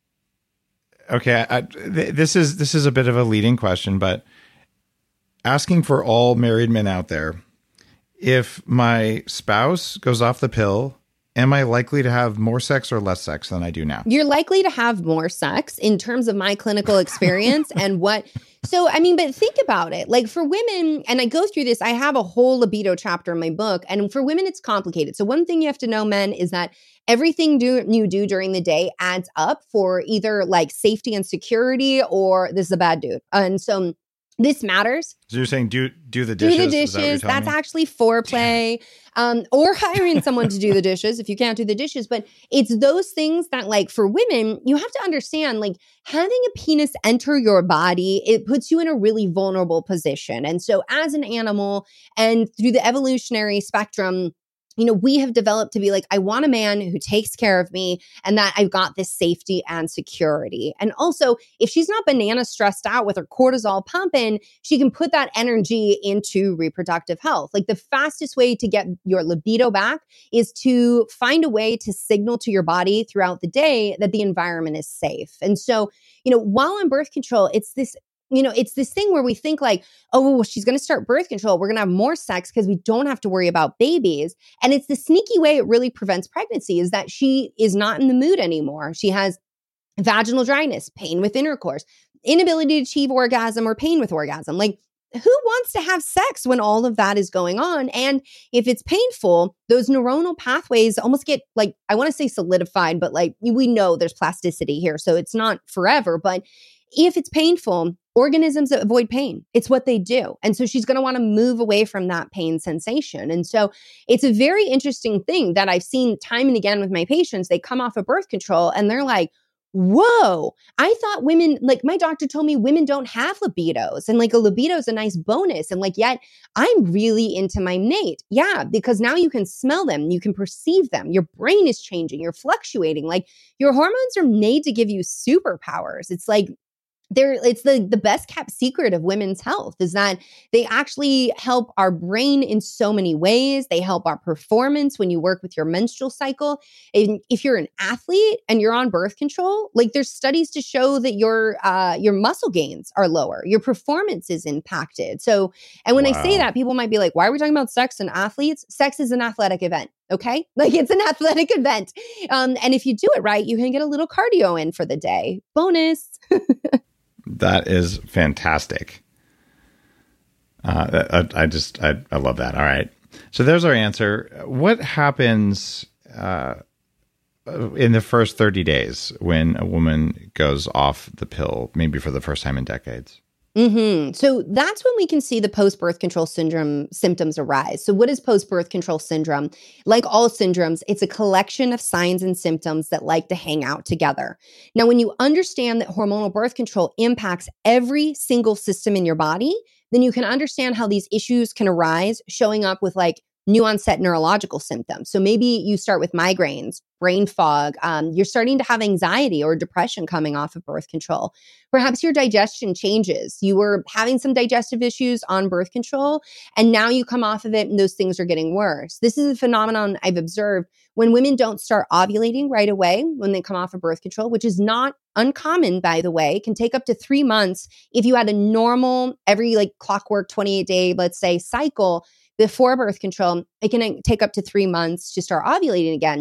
okay. I, th- this is this is a bit of a leading question, but asking for all married men out there: if my spouse goes off the pill, am I likely to have more sex or less sex than I do now? You're likely to have more sex in terms of my clinical experience and what. So, I mean, but think about it. Like for women, and I go through this, I have a whole libido chapter in my book. And for women, it's complicated. So one thing you have to know, men, is that everything do, you do during the day adds up for either like safety and security or this is a bad dude. And so this matters. So you're saying do do the dishes? Do the dishes. That That's me? Actually foreplay. Um, or hiring someone to do the dishes if you can't do the dishes. But it's those things that, like, for women, you have to understand, like, having a penis enter your body, it puts you in a really vulnerable position. And so as an animal and through the evolutionary spectrum, you know, we have developed to be like, I want a man who takes care of me and that I've got this safety and security. And also, if she's not banana stressed out with her cortisol pumping, she can put that energy into reproductive health. Like the fastest way to get your libido back is to find a way to signal to your body throughout the day that the environment is safe. And so, you know, while on birth control, it's this You know, it's this thing where we think like, oh, well, she's going to start birth control. We're going to have more sex because we don't have to worry about babies. And it's the sneaky way it really prevents pregnancy is that she is not in the mood anymore. She has vaginal dryness, pain with intercourse, inability to achieve orgasm or pain with orgasm. Like, who wants to have sex when all of that is going on? And if it's painful, those neuronal pathways almost get like, I want to say solidified, but like we know there's plasticity here. So it's not forever. But if it's painful, organisms that avoid pain, it's what they do. And so she's going to want to move away from that pain sensation. And so it's a very interesting thing that I've seen time and again with my patients. They come off of birth control and they're like, whoa, I thought women, like my doctor told me women don't have libidos and like a libido is a nice bonus. And like, yet I'm really into my mate. Yeah, because now you can smell them, you can perceive them, your brain is changing, you're fluctuating. Like your hormones are made to give you superpowers. It's like, There, it's the, the best kept secret of women's health is that they actually help our brain in so many ways. They help our performance when you work with your menstrual cycle. And if you're an athlete and you're on birth control, like there's studies to show that your uh, your muscle gains are lower, your performance is impacted. So, and when wow. I say that, people might be like, why are we talking about sex and athletes? Sex is an athletic event. Okay. Like it's an athletic event. Um, and if you do it right, you can get a little cardio in for the day. Bonus. That is fantastic. Uh, I, I just, I, I love that. All right. So there's our answer. What happens uh, in the first thirty days when a woman goes off the pill, maybe for the first time in decades? Mm-hmm. So that's when we can see the post-birth control syndrome symptoms arise. So what is post-birth control syndrome? Like all syndromes, it's a collection of signs and symptoms that like to hang out together. Now, when you understand that hormonal birth control impacts every single system in your body, then you can understand how these issues can arise, showing up with like new onset neurological symptoms. So maybe you start with migraines, brain fog, um, you're starting to have anxiety or depression coming off of birth control. Perhaps your digestion changes. You were having some digestive issues on birth control, and now you come off of it and those things are getting worse. This is a phenomenon I've observed when women don't start ovulating right away when they come off of birth control, which is not uncommon, by the way. It can take up to three months if you had a normal, every like clockwork twenty-eight day, let's say, cycle before birth control. It can take up to three months to start ovulating again.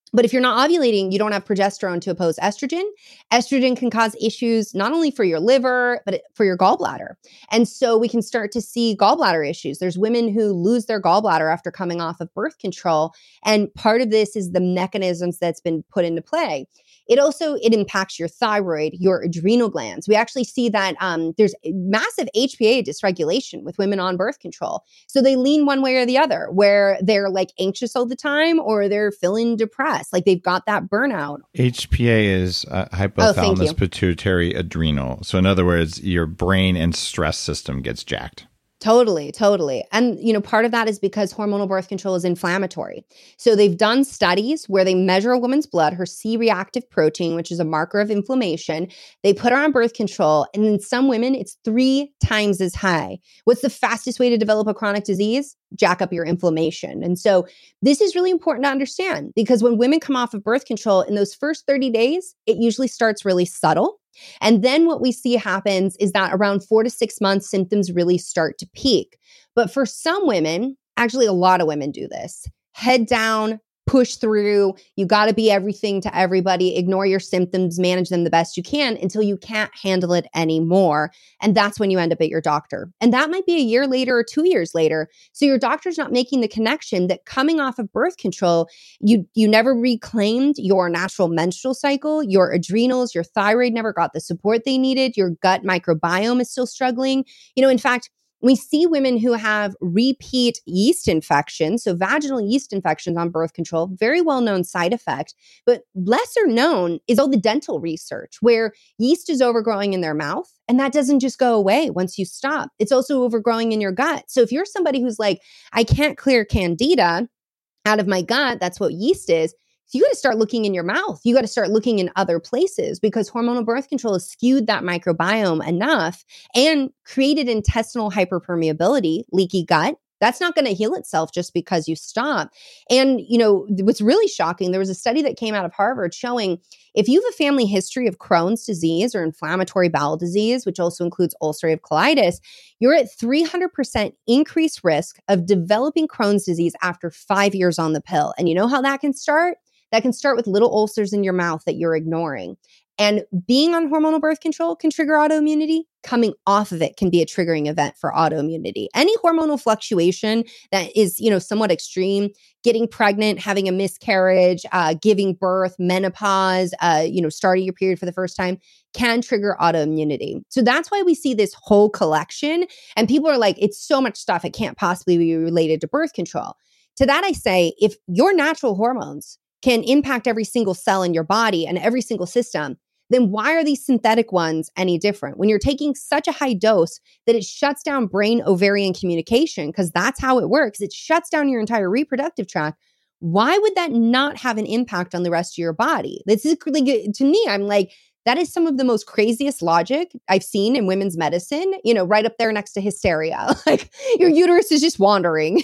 But if you're not ovulating, you don't have progesterone to oppose estrogen. Estrogen can cause issues not only for your liver, but for your gallbladder. And so we can start to see gallbladder issues. There's women who lose their gallbladder after coming off of birth control. And part of this is the mechanisms that's been put into play. It also, it impacts your thyroid, your adrenal glands. We actually see that um, there's massive H P A dysregulation with women on birth control. So they lean one way or the other, where they're like anxious all the time or they're feeling depressed, like they've got that burnout. H P A is uh, hypothalamus oh, pituitary adrenal. So in other words, your brain and stress system gets jacked. Totally, totally. And, you know, part of that is because hormonal birth control is inflammatory. So they've done studies where they measure a woman's blood, her C-reactive protein, which is a marker of inflammation. They put her on birth control. And in some women, it's three times as high. What's the fastest way to develop a chronic disease? Jack up your inflammation. And so this is really important to understand, because when women come off of birth control in those first thirty days, it usually starts really subtle. And then what we see happens is that around four to six months, symptoms really start to peak. But for some women, actually a lot of women do this, head down, push through. You got to be everything to everybody, ignore your symptoms, manage them the best you can until you can't handle it anymore. And that's when you end up at your doctor. And that might be a year later or two years later. So your doctor's not making the connection that coming off of birth control, you, you never reclaimed your natural menstrual cycle, your adrenals, your thyroid never got the support they needed, your gut microbiome is still struggling. You know, in fact, we see women who have repeat yeast infections, so vaginal yeast infections on birth control, very well-known side effect, but lesser known is all the dental research where yeast is overgrowing in their mouth, and that doesn't just go away once you stop. It's also overgrowing in your gut. So if you're somebody who's like, I can't clear candida out of my gut, that's what yeast is, so you got to start looking in your mouth. You got to start looking in other places, because hormonal birth control has skewed that microbiome enough and created intestinal hyperpermeability, leaky gut. That's not going to heal itself just because you stop. And, you know, what's really shocking, there was a study that came out of Harvard showing if you have a family history of Crohn's disease or inflammatory bowel disease, which also includes ulcerative colitis, you're at three hundred percent increased risk of developing Crohn's disease after five years on the pill. And you know how that can start? That can start with little ulcers in your mouth that you're ignoring. And being on hormonal birth control can trigger autoimmunity. Coming off of it can be a triggering event for autoimmunity. Any hormonal fluctuation that is, you know, somewhat extreme, getting pregnant, having a miscarriage, uh, giving birth, menopause, uh, you know, starting your period for the first time can trigger autoimmunity. So that's why we see this whole collection. And people are like, it's so much stuff, it can't possibly be related to birth control. To that I say, if your natural hormones can impact every single cell in your body and every single system, then why are these synthetic ones any different? When you're taking such a high dose that it shuts down brain-ovarian communication, because that's how it works, it shuts down your entire reproductive tract, why would that not have an impact on the rest of your body? This is really good. To me, I'm like, that is some of the most craziest logic I've seen in women's medicine, you know, right up there next to hysteria. Like your uterus is just wandering.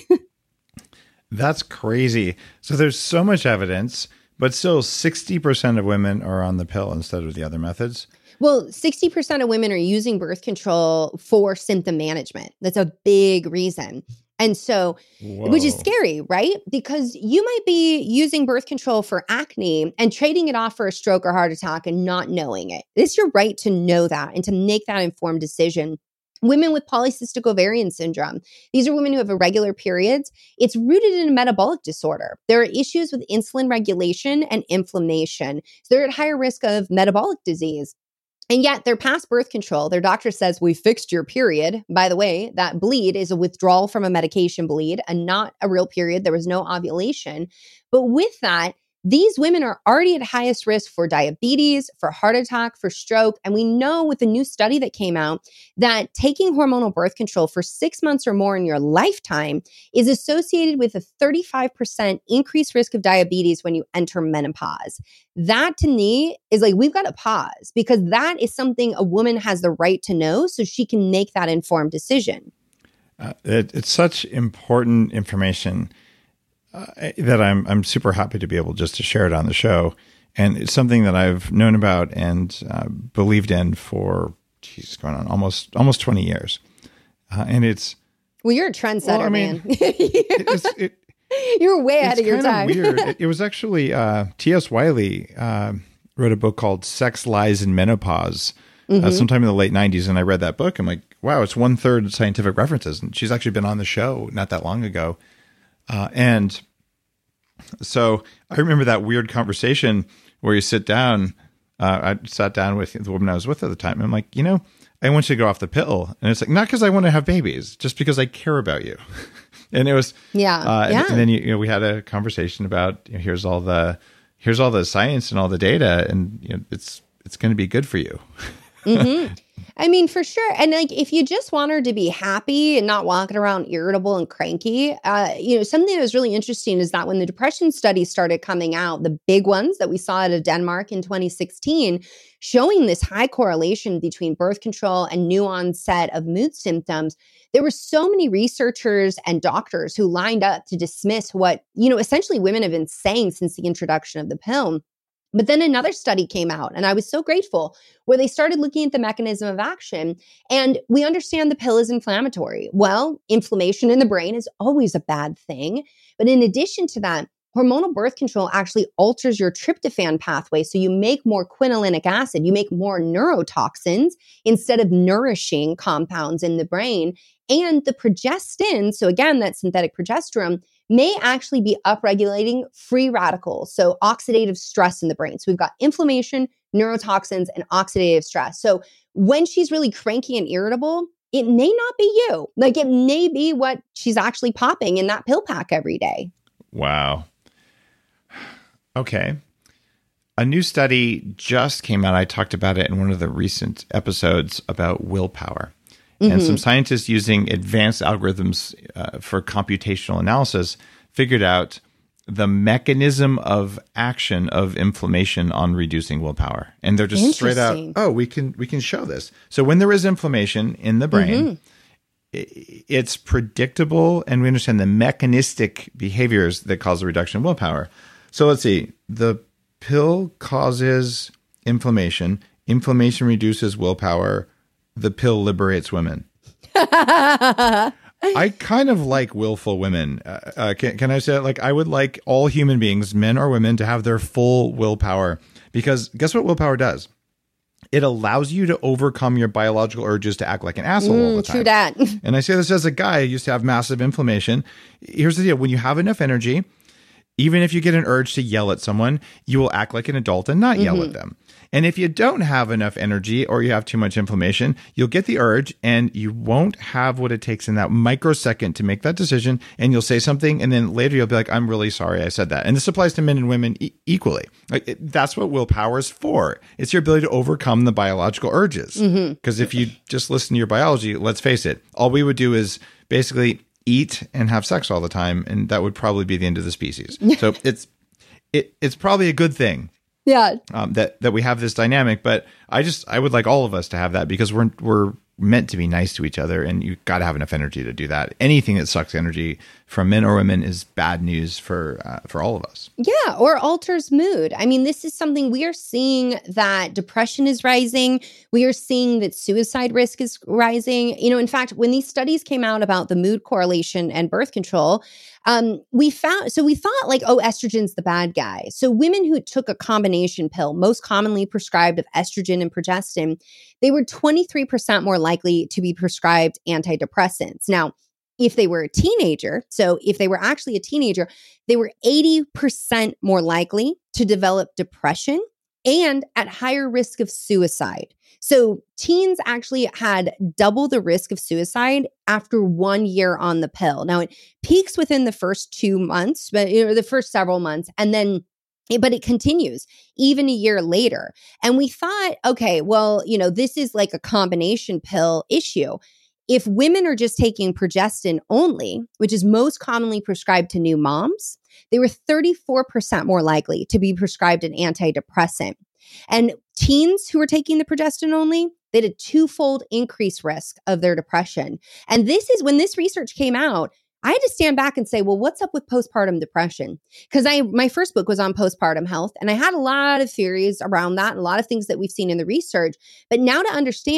That's crazy. So there's so much evidence, but still sixty percent of women are on the pill instead of the other methods. Well, sixty percent of women are using birth control for symptom management. That's a big reason. And so, Whoa. Which is scary, right? Because you might be using birth control for acne and trading it off for a stroke or heart attack and not knowing it. It's your right to know that and to make that informed decision. Women with polycystic ovarian syndrome. These are women who have irregular periods. It's rooted in a metabolic disorder. There are issues with insulin regulation and inflammation. So they're at higher risk of metabolic disease. And yet they're past birth control. Their doctor says, we fixed your period. By the way, that bleed is a withdrawal from a medication bleed and not a real period. There was no ovulation. But with that, these women are already at highest risk for diabetes, for heart attack, for stroke. And we know with a new study that came out that taking hormonal birth control for six months or more in your lifetime is associated with a thirty-five percent increased risk of diabetes when you enter menopause. That to me is like, we've got to pause, because that is something a woman has the right to know so she can make that informed decision. Uh, it, it's such important information. Uh, that I'm I'm super happy to be able just to share it on the show, and it's something that I've known about and uh, believed in for geez, going on almost almost twenty years, uh, and it's well, you're a trendsetter, well, I mean, man. it, it's, it, You're way ahead it's of your time. Weird. it, it was actually uh, T S Wiley uh, wrote a book called Sex, Lies, and Menopause mm-hmm. uh, sometime in the late nineties. And I read that book. I'm like, wow, it's one third scientific references. And she's actually been on the show not that long ago. Uh, and so I remember that weird conversation where you sit down. Uh, I sat down with the woman I was with at the time. And I'm like, you know, I want you to go off the pill. And it's like, not because I want to have babies, just because I care about you. And it was, yeah. Uh, yeah. And, and then, you, you know, we had a conversation about, you know, here's all the, here's all the science and all the data, and you know, it's, it's going to be good for you. mm-hmm. I mean, for sure. And like, if you just want her to be happy and not walking around irritable and cranky, uh, you know, something that was really interesting is that when the depression studies started coming out, the big ones that we saw out of Denmark in twenty sixteen, showing this high correlation between birth control and new onset of mood symptoms, there were so many researchers and doctors who lined up to dismiss what, you know, essentially women have been saying since the introduction of the pill. But then another study came out, and I was so grateful, where they started looking at the mechanism of action. And we understand the pill is inflammatory. Well, inflammation in the brain is always a bad thing. But in addition to that, hormonal birth control actually alters your tryptophan pathway. So you make more quinolinic acid, you make more neurotoxins instead of nourishing compounds in the brain. And the progestin, so again, that synthetic progesterone, may actually be upregulating free radicals, so oxidative stress in the brain. So we've got inflammation, neurotoxins, and oxidative stress. So when she's really cranky and irritable, it may not be you. Like, it may be what she's actually popping in that pill pack every day. Wow. Okay. A new study just came out. I talked about it in one of the recent episodes about willpower. And mm-hmm. some scientists using advanced algorithms uh, for computational analysis figured out the mechanism of action of inflammation on reducing willpower. And they're just straight out, oh, we can we can show this. So when there is inflammation in the brain, mm-hmm. it, it's predictable, and we understand the mechanistic behaviors that cause a reduction in willpower. So let's see. The pill causes inflammation. Inflammation reduces willpower. The pill liberates women. I kind of like willful women. Uh, uh, can, can I say it? Like, I would like all human beings, men or women, to have their full willpower, because guess what willpower does? It allows you to overcome your biological urges to act like an asshole mm, all the time. True that. And I say this as a guy who used to have massive inflammation. Here's the deal. When you have enough energy, even if you get an urge to yell at someone, you will act like an adult and not mm-hmm. yell at them. And if you don't have enough energy, or you have too much inflammation, you'll get the urge and you won't have what it takes in that microsecond to make that decision. And you'll say something, and then later you'll be like, I'm really sorry I said that. And this applies to men and women e- equally. Like, it, that's what willpower is for. It's your ability to overcome the biological urges. Because mm-hmm. if you just listen to your biology, let's face it, all we would do is basically eat and have sex all the time, and that would probably be the end of the species. So it's it, it's probably a good thing. Yeah. Um, that that we have this dynamic, but I just I would like all of us to have that, because we're we're meant to be nice to each other, and you got to have enough energy to do that. Anything that sucks energy from men or women is bad news for uh, for all of us. Yeah, or alters mood. I mean, this is something we are seeing, that depression is rising. We are seeing that suicide risk is rising. You know, in fact, when these studies came out about the mood correlation and birth control, um, we found, so we thought like, oh, estrogen's the bad guy. So women who took a combination pill, most commonly prescribed of estrogen and progestin, they were twenty-three percent more likely to be prescribed antidepressants. Now, if they were a teenager, so if they were actually a teenager, they were eighty percent more likely to develop depression and at higher risk of suicide. So teens actually had double the risk of suicide after one year on the pill. Now, it peaks within the first two months, but you know, the first several months, and then but it continues even a year later. And we thought, okay, well, you know, this is like a combination pill issue. If women are just taking progestin only, which is most commonly prescribed to new moms, they were thirty-four percent more likely to be prescribed an antidepressant. And teens who were taking the progestin only, they had a twofold increased risk of their depression. And this is when this research came out, I had to stand back and say, well, what's up with postpartum depression? Because I my first book was on postpartum health, and I had a lot of theories around that and a lot of things that we've seen in the research. But now to understand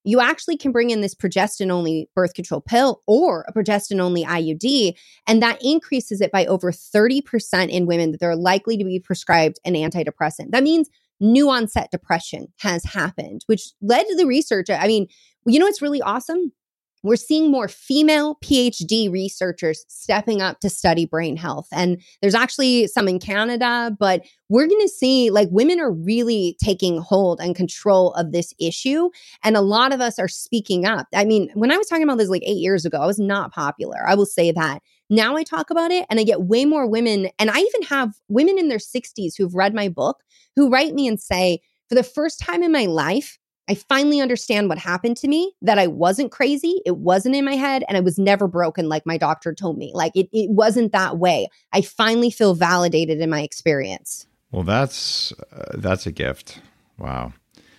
you actually can bring in this progestin-only birth control pill or a progestin-only I U D, and that increases it by over thirty percent in women that they're likely to be prescribed an antidepressant. That means new onset depression has happened, which led to the research. I mean, you know what's really awesome? We're seeing more female PhD researchers stepping up to study brain health. And there's actually some in Canada, but we're going to see like women are really taking hold and control of this issue. And a lot of us are speaking up. I mean, when I was talking about this like eight years ago, I was not popular. I will say that. Now I talk about it and I get way more women. And I even have women in their sixties who've read my book who write me and say, for the first time in my life, I finally understand what happened to me, that I wasn't crazy, it wasn't in my head, and I was never broken like my doctor told me. Like it, it wasn't that way. I finally feel validated in my experience. Well, that's uh, that's a gift. Wow.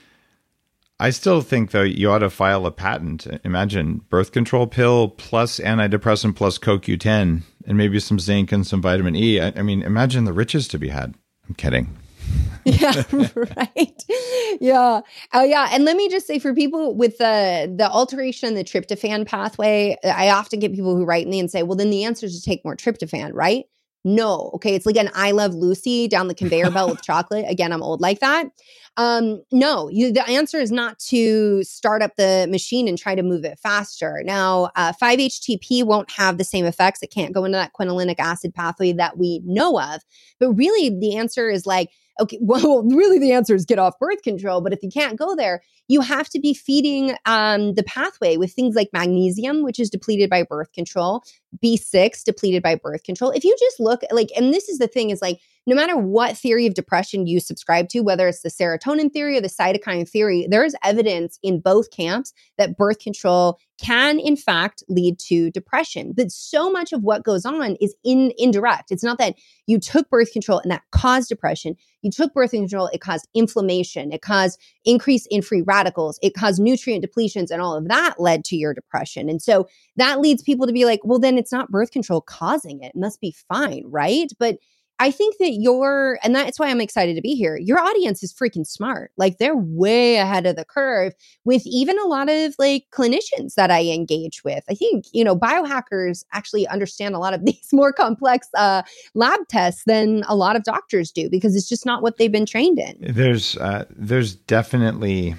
I still think, though, you ought to file a patent. Imagine birth control pill plus antidepressant plus C O Q ten and maybe some zinc and some vitamin E. I, I mean, imagine the riches to be had. I'm kidding. Yeah, right. Yeah. Oh, yeah. And let me just say for people with the the alteration in the tryptophan pathway, I often get people who write me and say, well, then the answer is to take more tryptophan, right? No. Okay. It's like an I Love Lucy down the conveyor belt with chocolate. Again, I'm old like that. Um, no, you, the answer is not to start up the machine and try to move it faster. Now, uh, five H T P won't have the same effects. It can't go into that quinolinic acid pathway that we know of. But really, the answer is like, okay, well, really the answer is get off birth control. But if you can't go there, you have to be feeding um, the pathway with things like magnesium, which is depleted by birth control, B six depleted by birth control. If you just look like, and this is the thing is like, no matter what theory of depression you subscribe to, whether it's the serotonin theory or the cytokine theory, there is evidence in both camps that birth control can, in fact, lead to depression. But so much of what goes on is in, indirect. It's not that you took birth control and that caused depression. You took birth control, it caused inflammation, it caused increase in free radicals, it caused nutrient depletions, and all of that led to your depression. And so that leads people to be like, well, then it's not birth control causing it. It must be fine, right? But I think that your, and that's why I'm excited to be here, your audience is freaking smart. Like they're way ahead of the curve with even a lot of like clinicians that I engage with. I think, you know, biohackers actually understand a lot of these more complex uh, lab tests than a lot of doctors do because it's just not what they've been trained in. There's, uh, there's definitely,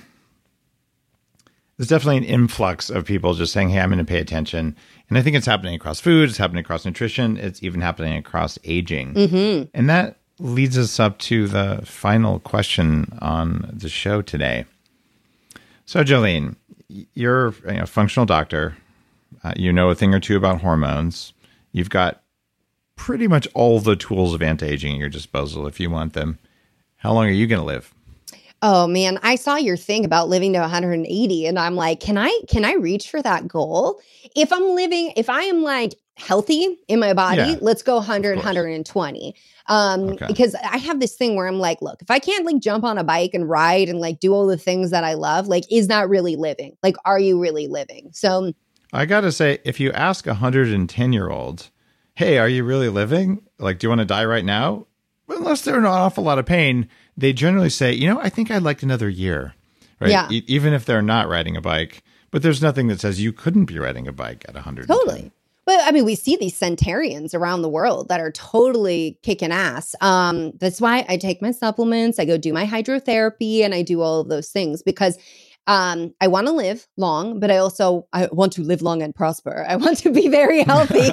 there's definitely an influx of people just saying, hey, I'm going to pay attention. And I think it's happening across food, it's happening across nutrition, it's even happening across aging. Mm-hmm. And that leads us up to the final question on the show today. So, Jolene, you're a functional doctor. Uh, you know a thing or two about hormones. You've got pretty much all the tools of anti-aging at your disposal if you want them. How long are you going to live? Oh man, I saw your thing about living to one hundred eighty and I'm like, can I can I reach for that goal? If I'm living, if I am like healthy in my body, yeah, let's go one hundred, one hundred twenty. Um, okay. Because I have this thing where I'm like, look, if I can't like jump on a bike and ride and like do all the things that I love, like, is that really living? Like, are you really living? So I got to say, if you ask a one hundred ten year old, hey, are you really living? Like, do you want to die right now? Unless they're in an awful lot of pain, they generally say, you know, I think I'd like another year, right? Yeah. E- even if they're not riding a bike. But there's nothing that says you couldn't be riding a bike at one hundred. Totally. But I mean, we see these centenarians around the world that are totally kicking ass. Um, that's why I take my supplements, I go do my hydrotherapy, and I do all of those things because um, I want to live long, but I also I want to live long and prosper. I want to be very healthy.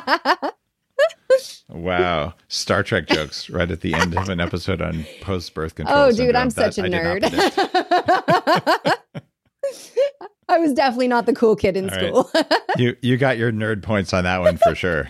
Wow. Star Trek jokes right at the end of an episode on post-birth control. Oh, syndrome. dude, I'm that such a nerd. I was definitely not the cool kid in All school. Right. You you got your nerd points on that one for sure.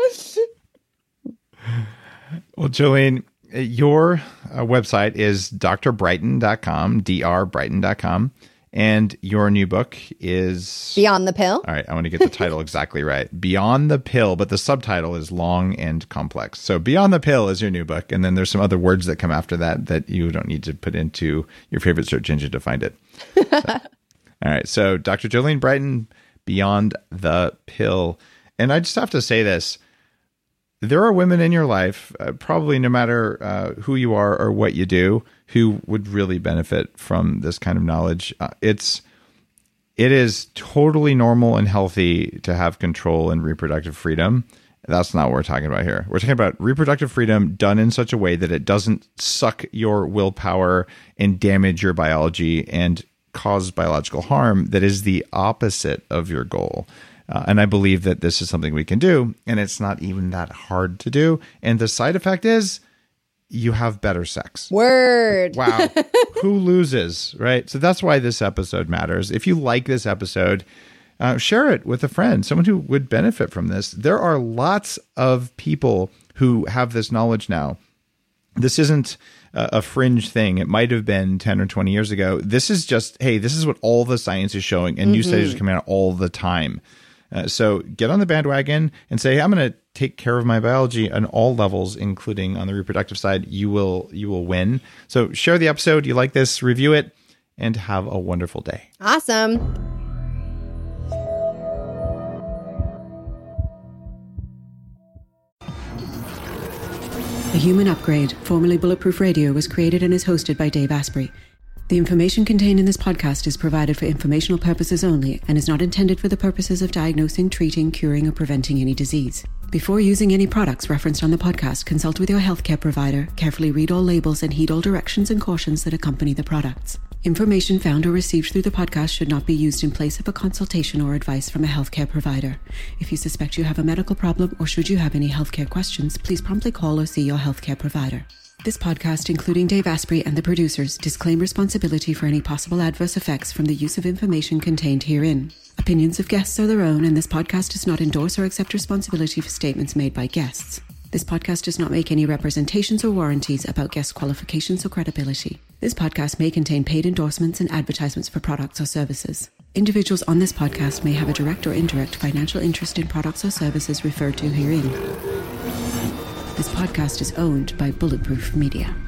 Well, Jolene, your uh, website is d r brighton dot com, d r brighton dot com. And your new book is... Beyond the Pill. All right, I want to get the title exactly right. Beyond the Pill, but the subtitle is long and complex. So Beyond the Pill is your new book, and then there's some other words that come after that that you don't need to put into your favorite search engine to find it. So, all right, so Doctor Jolene Brighton, Beyond the Pill. And I just have to say this. There are women in your life, uh, probably no matter uh, who you are or what you do, who would really benefit from this kind of knowledge. Uh, it's It is totally normal and healthy to have control and reproductive freedom. That's not what we're talking about here. We're talking about reproductive freedom done in such a way that it doesn't suck your willpower and damage your biology and cause biological harm. That is the opposite of your goal. Uh, and I believe that this is something we can do, and it's not even that hard to do. And the side effect is you have better sex. Word. Wow. Who loses, right? So that's why this episode matters. If you like this episode, uh, share it with a friend, someone who would benefit from this. There are lots of people who have this knowledge now. This isn't a fringe thing. It might have been ten or twenty years ago. This is just, hey, this is what all the science is showing, and mm-hmm. new studies are coming out all the time. Uh, so get on the bandwagon and say, hey, I'm going to take care of my biology on all levels, including on the reproductive side. You will, you will win. So share the episode. You like this, review it, and have a wonderful day. Awesome. The Human Upgrade, formerly Bulletproof Radio, was created and is hosted by Dave Asprey. The information contained in this podcast is provided for informational purposes only and is not intended for the purposes of diagnosing, treating, curing, or preventing any disease. Before using any products referenced on the podcast, consult with your healthcare provider, carefully read all labels, and heed all directions and cautions that accompany the products. Information found or received through the podcast should not be used in place of a consultation or advice from a healthcare provider. If you suspect you have a medical problem or should you have any healthcare questions, please promptly call or see your healthcare provider. This podcast, including Dave Asprey and the producers, disclaim responsibility for any possible adverse effects from the use of information contained herein. Opinions of guests are their own, and this podcast does not endorse or accept responsibility for statements made by guests. This podcast does not make any representations or warranties about guest qualifications or credibility. This podcast may contain paid endorsements and advertisements for products or services. Individuals on this podcast may have a direct or indirect financial interest in products or services referred to herein. This podcast is owned by Bulletproof Media.